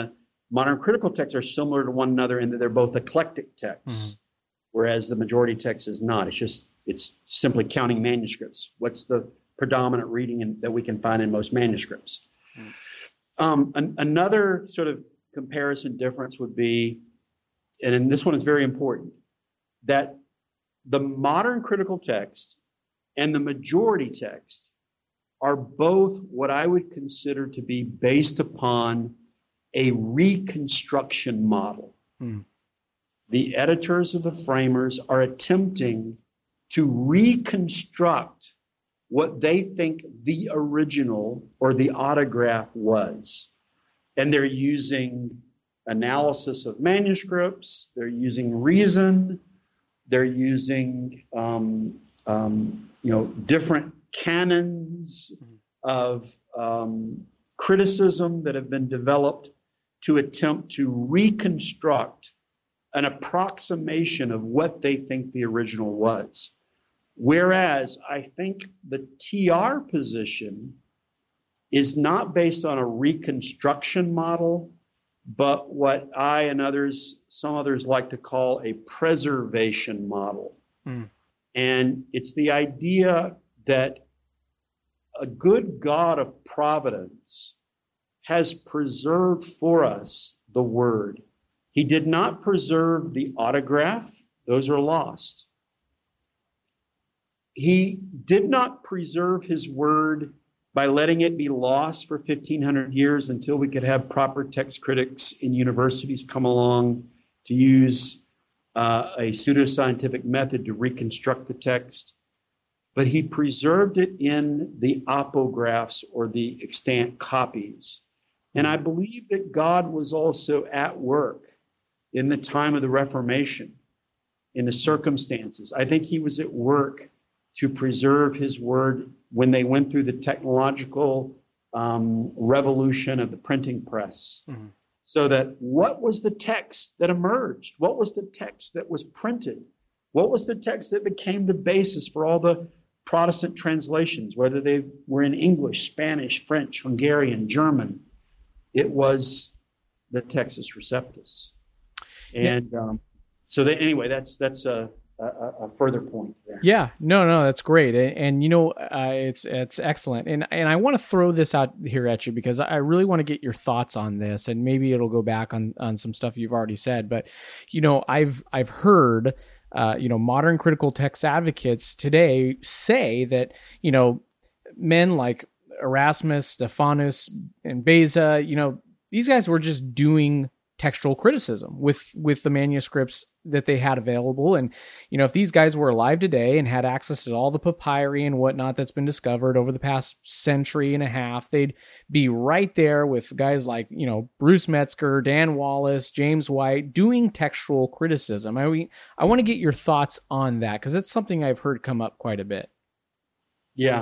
modern critical texts are similar to one another in that they're both eclectic texts, mm-hmm. whereas the majority text is not. It's just, it's simply counting manuscripts. What's the predominant reading in, that we can find in most manuscripts? Mm-hmm. Um, an, another sort of comparison difference would be, and, and this one is very important, that the modern critical text and the majority text are both what I would consider to be based upon a reconstruction model. Hmm. The editors of the framers are attempting to reconstruct what they think the original or the autograph was. And they're using analysis of manuscripts, they're using reason, they're using um, um, you know, different canons of um, criticism that have been developed to attempt to reconstruct an approximation of what they think the original was. Whereas I think the T R position is not based on a reconstruction model, but what I and others, some others like to call a preservation model. Mm. And it's the idea that a good God of providence has preserved for us the word. He did not preserve the autograph. Those are lost. He did not preserve his word by letting it be lost for fifteen hundred years until we could have proper text critics in universities come along to use uh, a pseudoscientific method to reconstruct the text. But he preserved it in the apographs or the extant copies. And I believe that God was also at work in the time of the Reformation, in the circumstances. I think he was at work to preserve his word when they went through the technological um, revolution of the printing press. Mm-hmm. So that what was the text that emerged? What was the text that was printed? What was the text that became the basis for all the Protestant translations, whether they were in English, Spanish, French, Hungarian, German? It was the Textus Receptus. And yeah. um, so that, anyway, that's that's a, a, a further point there. Yeah, no, no, that's great. And, and you know, uh, it's it's excellent. And and I want to throw this out here at you because I really want to get your thoughts on this, and maybe it'll go back on, on some stuff you've already said. But, you know, I've I've heard, uh, you know, modern critical text advocates today say that, you know, men like Erasmus, Stephanus, and Beza, you know, these guys were just doing textual criticism with, with the manuscripts that they had available. And, you know, if these guys were alive today and had access to all the papyri and whatnot that's been discovered over the past century and a half, they'd be right there with guys like, you know, Bruce Metzger, Dan Wallace, James White, doing textual criticism. I mean, I want to get your thoughts on that because it's something I've heard come up quite a bit. Yeah.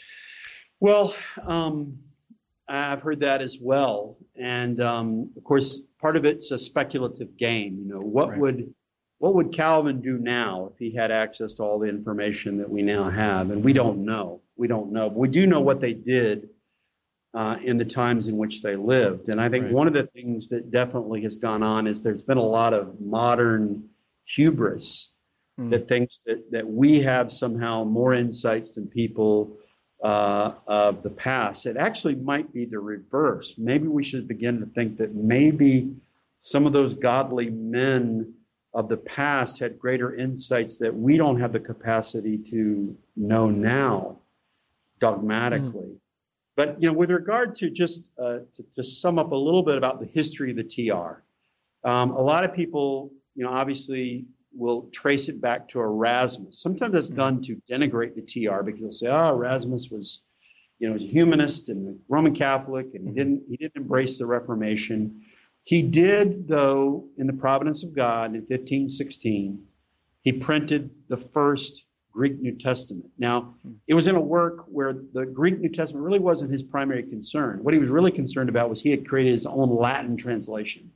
Well, um, I've heard that as well. And um, of course, part of it's a speculative game. You know, what right. would what would Calvin do now if he had access to all the information that we now have? And we don't know. We don't know. But we do know what they did uh, in the times in which they lived. And I think right. one of the things that definitely has gone on is there's been a lot of modern hubris mm. that thinks that, that we have somehow more insights than people Uh, of the past. It actually might be the reverse. Maybe we should begin to think that maybe some of those godly men of the past had greater insights that we don't have the capacity to know now dogmatically. Mm. But, you know, with regard to just uh, to, to sum up a little bit about the history of the T R, um, a lot of people, you know, obviously will trace it back to Erasmus. Sometimes that's done to denigrate the T R because they'll say, oh, Erasmus was, you know, was a humanist and a Roman Catholic, and he didn't he didn't embrace the Reformation. He did, though, in the providence of God in fifteen sixteen, he printed the first Greek New Testament. Now, it was in a work where the Greek New Testament really wasn't his primary concern. What he was really concerned about was he had created his own Latin translation.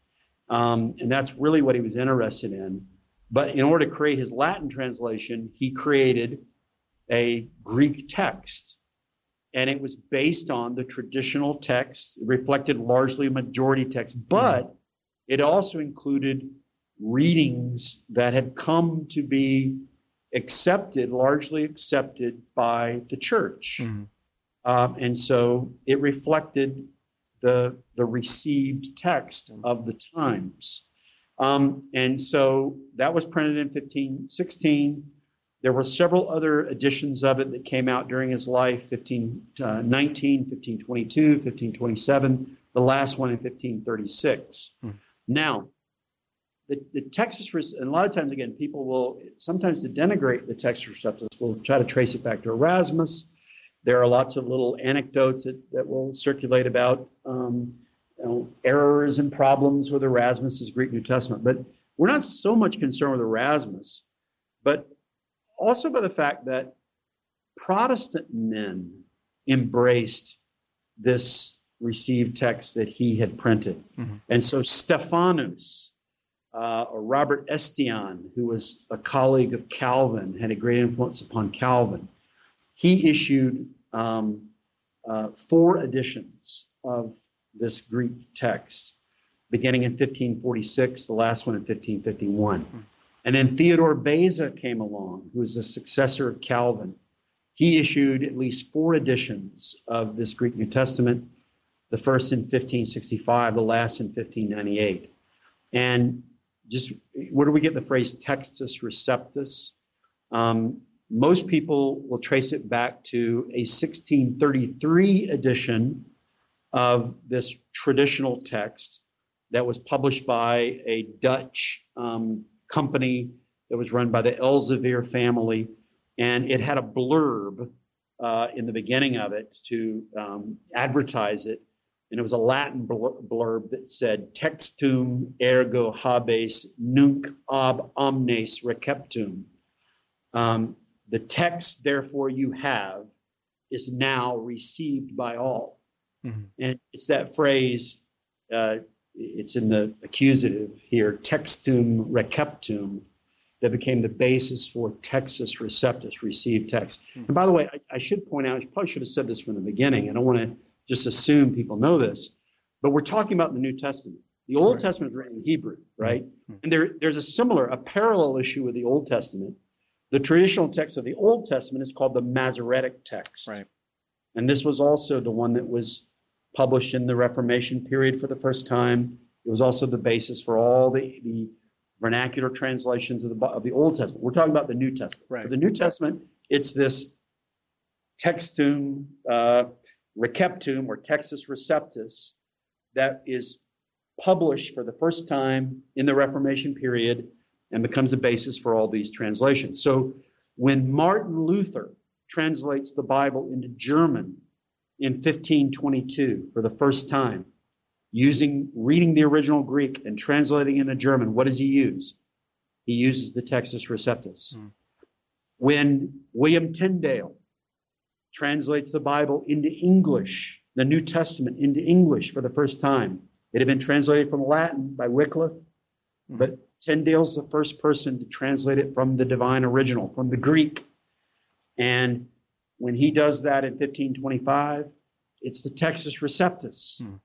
Um, and that's really what he was interested in. But in order to create his Latin translation, he created a Greek text. and it was based on the traditional text. It reflected largely a majority text, but mm-hmm. it also included readings that had come to be accepted, largely accepted by the church. Mm-hmm. Um, and so it reflected the, the received text of the times. Um, and so that was printed in fifteen sixteen. There were several other editions of it that came out during his life, fifteen nineteen, fifteen twenty-two, fifteen twenty-seven, the last one in fifteen thirty-six. Hmm. Now, the, the Textus, and a lot of times, again, people will, sometimes to denigrate the Textus Receptus, will try to trace it back to Erasmus. There are lots of little anecdotes that, that will circulate about um, you know, errors and problems with Erasmus's Greek New Testament. But we're not so much concerned with Erasmus, but also by the fact that Protestant men embraced this received text that he had printed. Mm-hmm. And so Stephanus, uh, or Robert Estienne, who was a colleague of Calvin, had a great influence upon Calvin. He issued um, uh, four editions of this Greek text, beginning in fifteen forty-six, the last one in fifteen fifty-one. Mm-hmm. And then Theodore Beza came along, who was a successor of Calvin. He issued at least four editions of this Greek New Testament, the first in fifteen sixty-five, the last in fifteen ninety-eight. And just where do we get the phrase Textus Receptus? Um, most people will trace it back to a sixteen thirty-three edition of this traditional text that was published by a Dutch um, company that was run by the Elsevier family, and it had a blurb uh, in the beginning of it to um, advertise it, and it was a Latin blurb that said, "Textum ergo habes nunc ab omnes receptum." Um, the text, therefore, you have is now received by all. Mm-hmm. And it's that phrase, uh, it's in the accusative here, textum receptum, that became the basis for Textus Receptus, received text. Mm-hmm. And by the way, I, I should point out, I probably should have said this from the beginning. I don't want to just assume people know this, but we're talking about the New Testament. The Old right. Testament is written in Hebrew, right? Mm-hmm. And there, there's a similar, a parallel issue with the Old Testament. The traditional text of the Old Testament is called the Masoretic text. Right. And this was also the one that was published in the Reformation period for the first time. It was also the basis for all the, the vernacular translations of the, of the Old Testament. We're talking about the New Testament. Right. For the New Testament, it's this textum uh, receptum, or Textus Receptus, that is published for the first time in the Reformation period and becomes a basis for all these translations. So when Martin Luther translates the Bible into German in fifteen twenty-two for the first time, using reading the original Greek and translating into German, what does he use? He uses the Textus Receptus. Mm. When William Tyndale translates the Bible into English, the New Testament into English for the first time, it had been translated from Latin by Wycliffe, mm. but Tyndale's the first person to translate it from the divine original, from the Greek. And when he does that in fifteen twenty-five, it's the Textus Receptus. Hmm.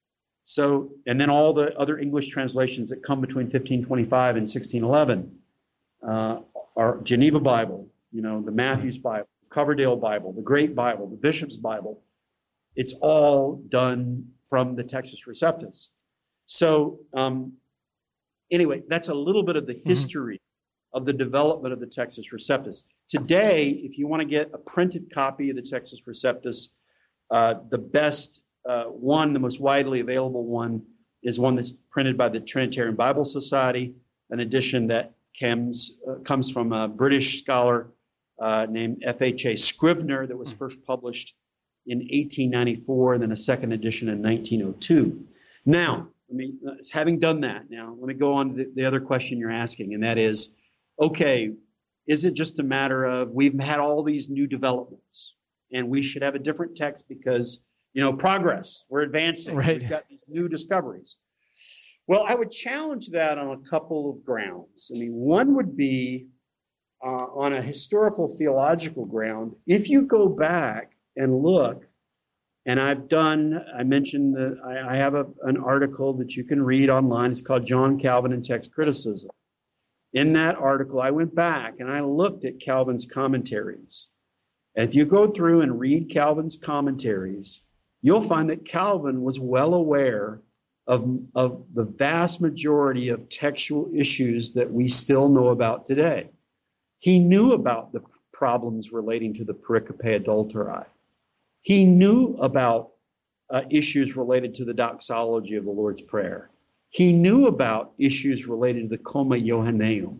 So, and then all the other English translations that come between fifteen twenty-five and sixteen eleven uh, are Geneva Bible, you know, the Matthews Bible, Coverdale Bible, the Great Bible, the Bishop's Bible. It's all done from the Textus Receptus. So, um, anyway, that's a little bit of the history mm-hmm. of the development of the Textus Receptus. Today, if you want to get a printed copy of the Textus Receptus, uh, the best uh, one, the most widely available one, is one that's printed by the Trinitarian Bible Society, an edition that comes, uh, comes from a British scholar uh, named F H A Scrivener that was first published in eighteen ninety-four, and then a second edition in nineteen oh two. Now, I mean, having done that, now let me go on to the, the other question you're asking, and that is, okay, is it just a matter of we've had all these new developments and we should have a different text because, you know, progress, we're advancing, right. We've got these new discoveries. Well, I would challenge that on a couple of grounds. I mean, one would be uh, on a historical theological ground. If you go back and look, and I've done, I mentioned that I, I have a, an article that you can read online. It's called John Calvin and Text Criticism. In that article, I went back and I looked at Calvin's commentaries. And if you go through and read Calvin's commentaries, you'll find that Calvin was well aware of, of the vast majority of textual issues that we still know about today. He knew about the problems relating to the pericope adulteri. He knew about uh, issues related to the doxology of the Lord's Prayer. He knew about issues related to the Coma Johanneum.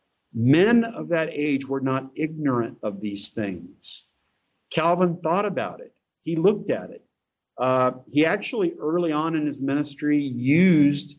Men of that age were not ignorant of these things. Calvin thought about it. He looked at it. Uh, he actually, early on in his ministry, used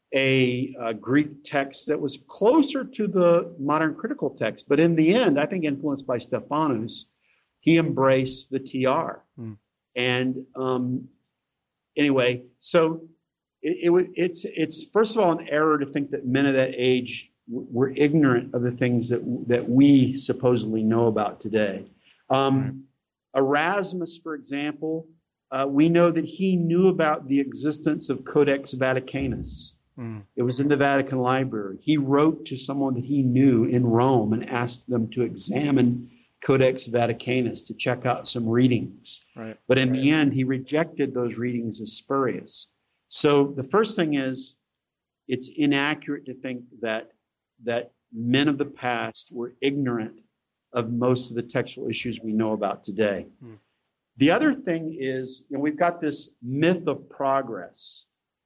a, a Greek text that was closer to the modern critical text. But in the end, I think influenced by Stephanus, he embraced the T R. Mm. And um, anyway, so it, it, it's, it's first of all an error to think that men of that age w- were ignorant of the things that, that we supposedly know about today. Um, mm. Erasmus, for example, uh, we know that he knew about the existence of Codex Vaticanus. Mm. It was in the Vatican Library. He wrote to someone that he knew in Rome and asked them to examine Codex Vaticanus to check out some readings. Right. But in right. the end, he rejected those readings as spurious. So the first thing is, it's inaccurate to think that that men of the past were ignorant of most of the textual issues we know about today. Hmm. The other thing is, you know, we've got this myth of progress.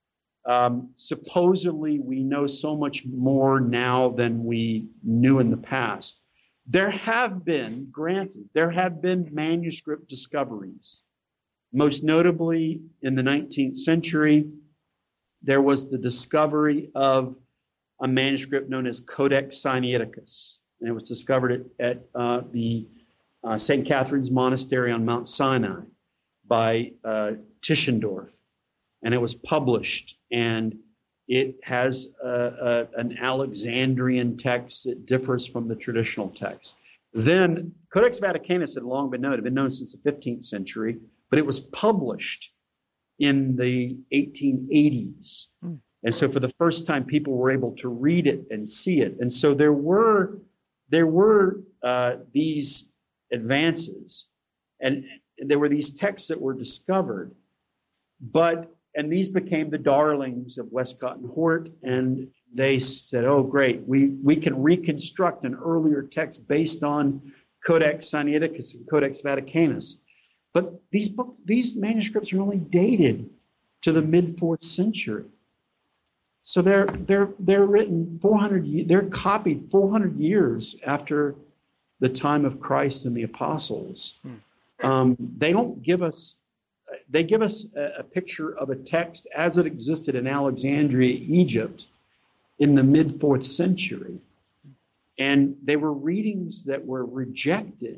Um, supposedly, we know so much more now than we knew in the past. There have been, granted, there have been manuscript discoveries. Most notably, in the nineteenth century, there was the discovery of a manuscript known as Codex Sinaiticus. And it was discovered at, at uh, the uh, Saint Catherine's Monastery on Mount Sinai by uh, Tischendorf. And it was published, and it has a, a, an Alexandrian text that differs from the traditional text. Then, Codex Vaticanus had long been known, it had been known since the fifteenth century, but it was published in the eighteen eighties. Mm. And so for the first time, people were able to read it and see it. And so there were there were uh, these advances, and there were these texts that were discovered, but and these became the darlings of Westcott and Hort, and they said, oh, great, we, we can reconstruct an earlier text based on Codex Sinaiticus and Codex Vaticanus. But these books, these manuscripts are only dated to the mid-fourth century. So they're they're they're written four hundred, they're copied four hundred years after the time of Christ and the apostles. Hmm. Um, they don't give us They give us a, a picture of a text as it existed in Alexandria, Egypt, in the mid-fourth century. And they were readings that were rejected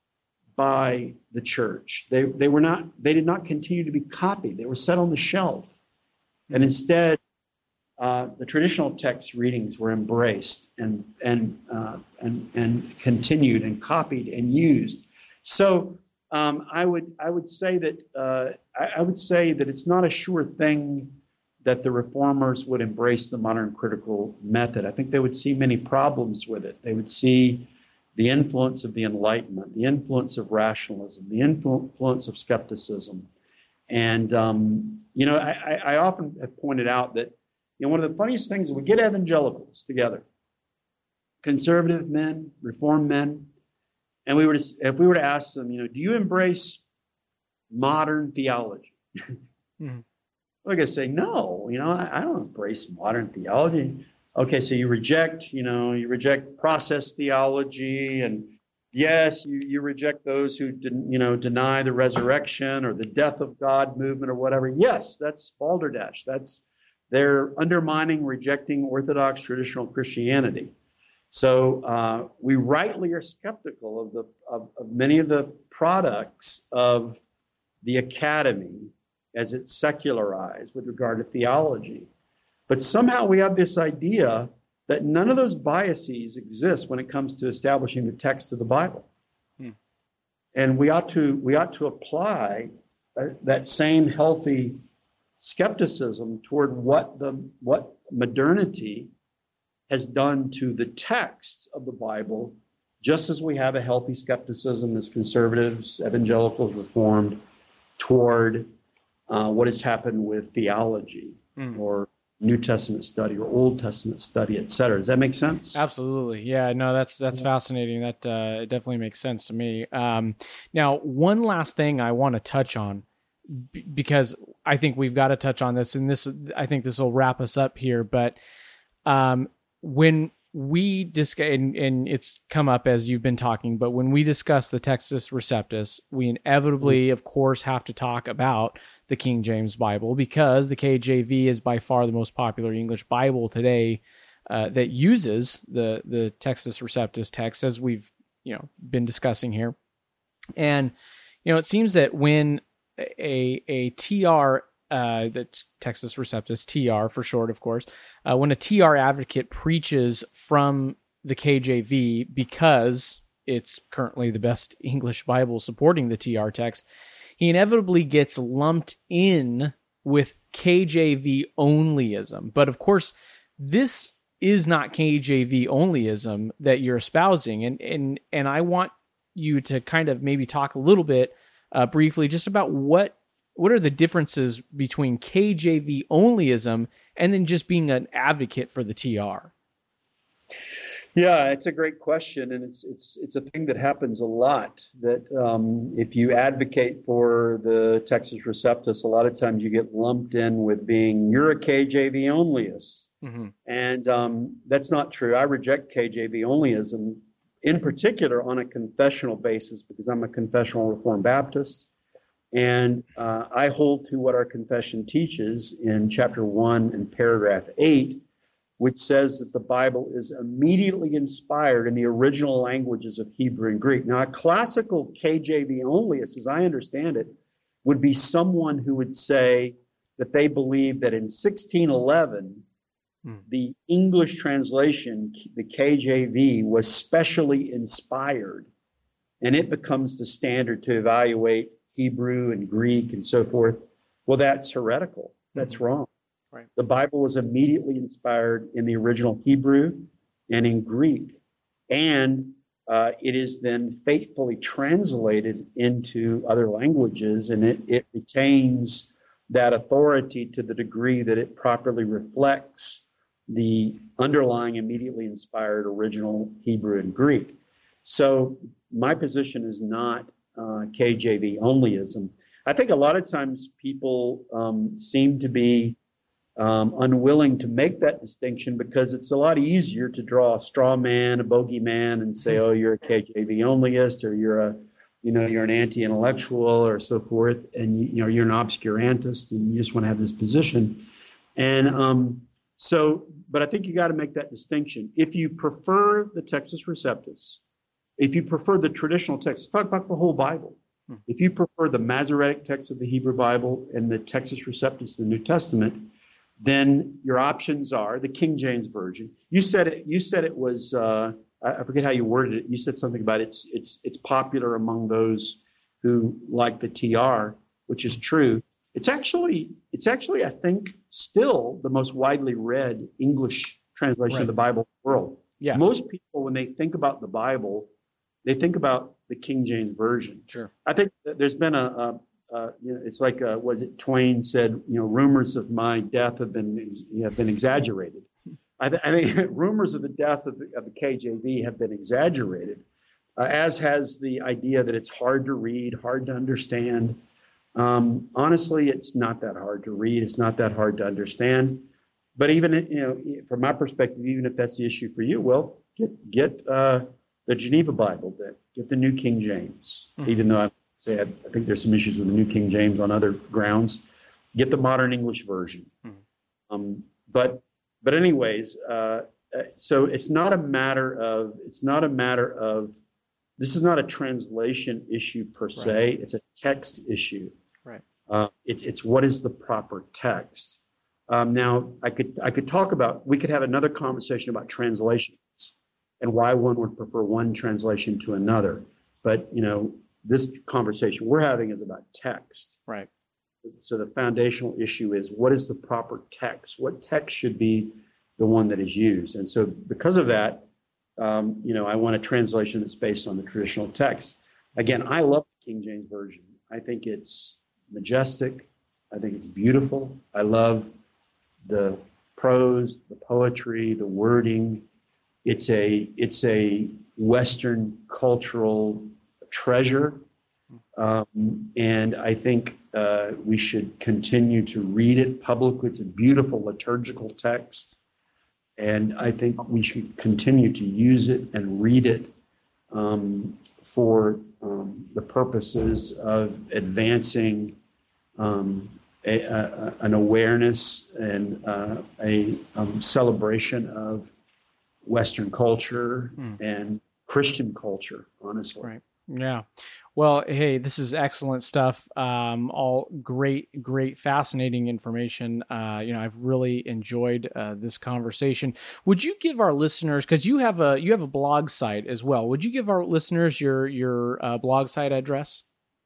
by the church. They, they were not, they did not continue to be copied. They were set on the shelf. And instead, uh, the traditional text readings were embraced and, and, uh, and, and continued and copied and used. So, Um, I would I would say that uh, I, I would say that it's not a sure thing that the reformers would embrace the modern critical method. I think they would see many problems with it. They would see the influence of the Enlightenment, the influence of rationalism, the influence of skepticism, and um, you know I, I often have pointed out that you know one of the funniest things is we get evangelicals together, conservative men, reformed men. And we were to, if we were to ask them, you know, do you embrace modern theology? Mm-hmm. They're going to say, no, you know, I, I don't embrace modern theology. Okay, so you reject, you know, you reject process theology, and yes, you, you reject those who didn't, you know, deny the resurrection or the death of God movement or whatever. Yes, that's balderdash. That's they're undermining, rejecting Orthodox traditional Christianity. So uh, we rightly are skeptical of the of, of many of the products of the academy as it's secularized with regard to theology. But somehow we have this idea that none of those biases exist when it comes to establishing the text of the Bible. Hmm. And we ought to we ought to apply uh, that same healthy skepticism toward what the what modernity has done to the texts of the Bible, just as we have a healthy skepticism as conservatives, evangelicals, reformed, toward uh, what has happened with theology mm. or New Testament study or Old Testament study, et cetera. Does that make sense? Absolutely. Yeah, no, that's that's yeah. fascinating. That uh, definitely makes sense to me. Um, now, one last thing I want to touch on, b- because I think we've got to touch on this, and this I think this will wrap us up here. But um, when we discuss, and, and it's come up as you've been talking, but when we discuss the Textus Receptus, we inevitably, mm-hmm. of course, have to talk about the King James Bible, because the K J V is by far the most popular English Bible today uh, that uses the the Textus Receptus text, as we've you know been discussing here. And you know, it seems that when a a T R Uh, that's Textus Receptus, T R for short, of course. Uh, when a T R advocate preaches from the K J V, because it's currently the best English Bible supporting the T R text, he inevitably gets lumped in with K J V onlyism. But of course, this is not K J V onlyism that you're espousing, and and and I want you to kind of maybe talk a little bit uh, briefly just about what. What are the differences between K J V onlyism and then just being an advocate for the T R? Yeah, it's a great question, and it's it's it's a thing that happens a lot. That um, if you advocate for the Textus Receptus, a lot of times you get lumped in with being you're a K J V onlyist, mm-hmm. and um, that's not true. I reject K J V onlyism, in particular on a confessional basis, because I'm a confessional Reformed Baptist. And uh, I hold to what our confession teaches in chapter one and paragraph eight, which says that the Bible is immediately inspired in the original languages of Hebrew and Greek. Now, a classical K J V onlyist, as I understand it, would be someone who would say that they believe that in sixteen eleven, hmm. the English translation, the K J V, was specially inspired, and it becomes the standard to evaluate Hebrew and Greek and so forth. Well, that's heretical. That's mm-hmm. wrong. Right. The Bible was immediately inspired in the original Hebrew and in Greek, and uh, it is then faithfully translated into other languages, and it, it retains that authority to the degree that it properly reflects the underlying immediately inspired original Hebrew and Greek. So my position is not Uh, K J V onlyism. I think a lot of times people um, seem to be um, unwilling to make that distinction because it's a lot easier to draw a straw man, a bogeyman, and say, oh, you're a K J V onlyist, or you're a, you know, you're an anti-intellectual, or so forth, and you, you know, you're an obscurantist, and you just want to have this position. And um, so, but I think you got to make that distinction. If you prefer the Textus Receptus, if you prefer the traditional text, let's talk about the whole Bible. Hmm. If you prefer the Masoretic text of the Hebrew Bible and the Textus Receptus of the New Testament, then your options are the King James Version. You said it. You said it was. Uh, I forget how you worded it. You said something about it's it's it's popular among those who like the T R, which is true. It's actually it's actually I think still the most widely read English translation right. of the Bible in the world. Yeah. Most people, when they think about the Bible, they think about the King James Version. Sure. I think that there's been a, a, a you know, it's like a, what it Twain said, you know, rumors of my death have been have been exaggerated. I, th- I think rumors of the death of the, of the K J V have been exaggerated, uh, as has the idea that it's hard to read, hard to understand. Um, honestly, it's not that hard to read. It's not that hard to understand. But even, you know, from my perspective, even if that's the issue for you, well, get get uh, the Geneva Bible, then get the New King James. Mm-hmm. Even though I say I, I think there's some issues with the New King James on other grounds, get the Modern English Version. Mm-hmm. Um, but but anyways, uh, so it's not a matter of it's not a matter of this is not a translation issue per se. Right. It's a text issue. Right. Uh, it's it's what is the proper text. Um, now, I could I could talk about, we could have another conversation about translations and why one would prefer one translation to another. But, you know, this conversation we're having is about text. Right. So the foundational issue is, what is the proper text? What text should be the one that is used? And so because of that, um, you know, I want a translation that's based on the traditional text. Again, I love the King James Version. I think it's majestic. I think it's beautiful. I love the prose, the poetry, the wording. It's a it's a Western cultural treasure, um, and I think uh, we should continue to read it publicly. It's a beautiful liturgical text, and I think we should continue to use it and read it um, for um, the purposes of advancing um, a, a, an awareness and uh, a um, celebration of Western culture mm. and Christian culture, honestly. Right. Yeah. Well, hey, this is excellent stuff. Um, all great, great, fascinating information. Uh, you know, I've really enjoyed uh, this conversation. Would you give our listeners, because you have a you have a blog site as well, would you give our listeners your your uh, blog site address?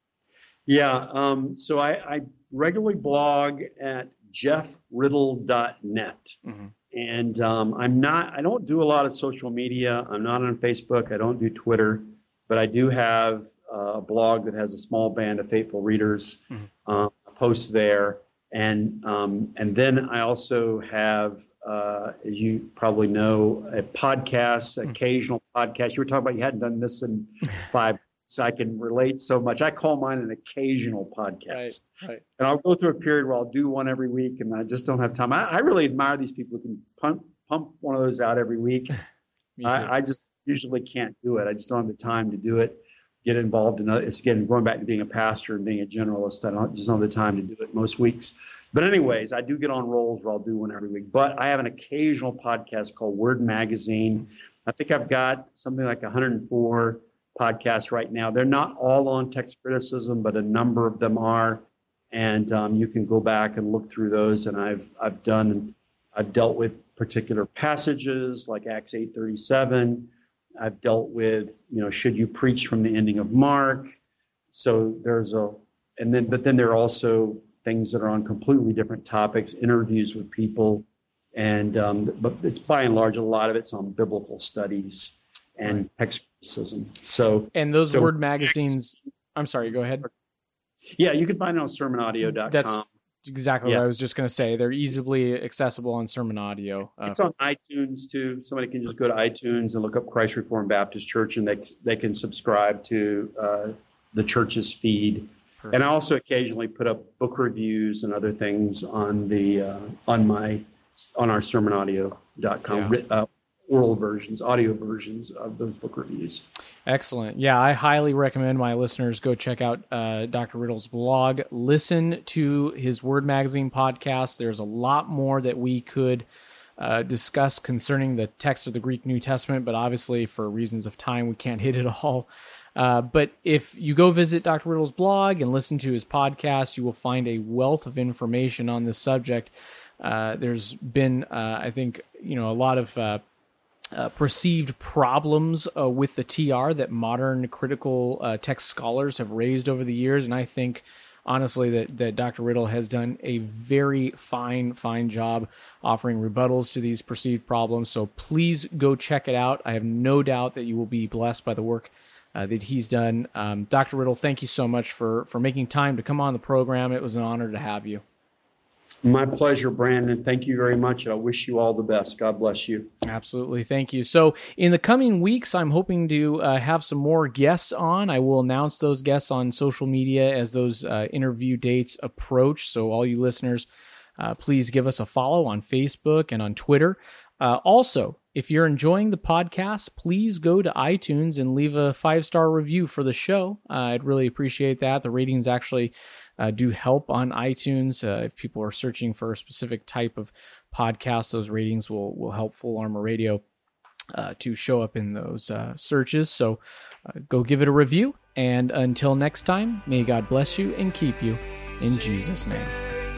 Yeah. Um, so I, I regularly blog at jeff riddle dot net. Mm-hmm. And um, I'm not, I don't do a lot of social media. I'm not on Facebook. I don't do Twitter, but I do have a blog that has a small band of faithful readers. Mm-hmm. uh, post there. And, um, and then I also have, uh, as you probably know, a podcast, mm-hmm. occasional podcast. You were talking about you hadn't done this in five So I can relate so much. I call mine an occasional podcast. Right, right. And I'll go through a period where I'll do one every week, and I just don't have time. I, I really admire these people who can pump, pump one of those out every week. I, I just usually can't do it. I just don't have the time to do it, get involved in it. It's, again, going back to being a pastor and being a generalist. I don't, just don't have the time to do it most weeks. But anyways, I do get on rolls where I'll do one every week. But I have an occasional podcast called Word Magazine. I think I've got something like one hundred four podcasts right now. They're not all on text criticism, but a number of them are, and um, you can go back and look through those. And I've I've done I've dealt with particular passages like Acts eight thirty-seven. I've dealt with, you know, should you preach from the ending of Mark? So there's a and then but then there are also things that are on completely different topics, interviews with people, and um, but it's by and large a lot of it's on biblical studies and right. text criticism. So and those so Word magazines. I'm sorry. Go ahead. Yeah, you can find it on sermon audio dot com. That's exactly yeah. what I was just going to say. They're easily accessible on Sermon Audio. Uh, it's on iTunes too. Somebody can just go to iTunes and look up Christ Reformed Baptist Church, and they they can subscribe to uh, the church's feed. Perfect. And I also occasionally put up book reviews and other things on the uh, on my on our sermon audio dot com. Yeah. Uh, oral versions, audio versions of those book reviews. Excellent. Yeah, I highly recommend my listeners go check out uh, Doctor Riddle's blog. Listen to his Word Magazine podcast. There's a lot more that we could uh, discuss concerning the text of the Greek New Testament, but obviously for reasons of time, we can't hit it all. Uh, but if you go visit Doctor Riddle's blog and listen to his podcast, you will find a wealth of information on this subject. Uh, there's been, uh, I think, you know, a lot of uh, Uh, perceived problems uh, with the T R that modern critical uh, text scholars have raised over the years, and I think, honestly, that, that Doctor Riddle has done a very fine, fine job offering rebuttals to these perceived problems, so please go check it out. I have no doubt that you will be blessed by the work uh, that he's done. Um, Doctor Riddle, thank you so much for, for making time to come on the program. It was an honor to have you. My pleasure, Brandon. Thank you very much. And I wish you all the best. God bless you. Absolutely. Thank you. So in the coming weeks, I'm hoping to uh, have some more guests on. I will announce those guests on social media as those uh, interview dates approach. So all you listeners, uh, please give us a follow on Facebook and on Twitter. Uh, also, if you're enjoying the podcast, please go to iTunes and leave a five-star review for the show. Uh, I'd really appreciate that. The ratings actually uh, do help on iTunes. Uh, if people are searching for a specific type of podcast, those ratings will, will help Full Armor Radio uh, to show up in those uh, searches. So uh, go give it a review. And until next time, may God bless you and keep you in Jesus' name.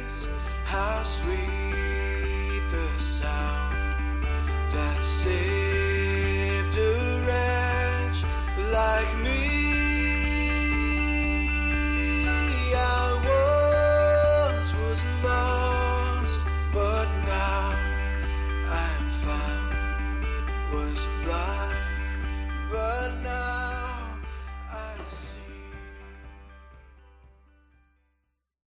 How sweet the sound that saved a wretch like me.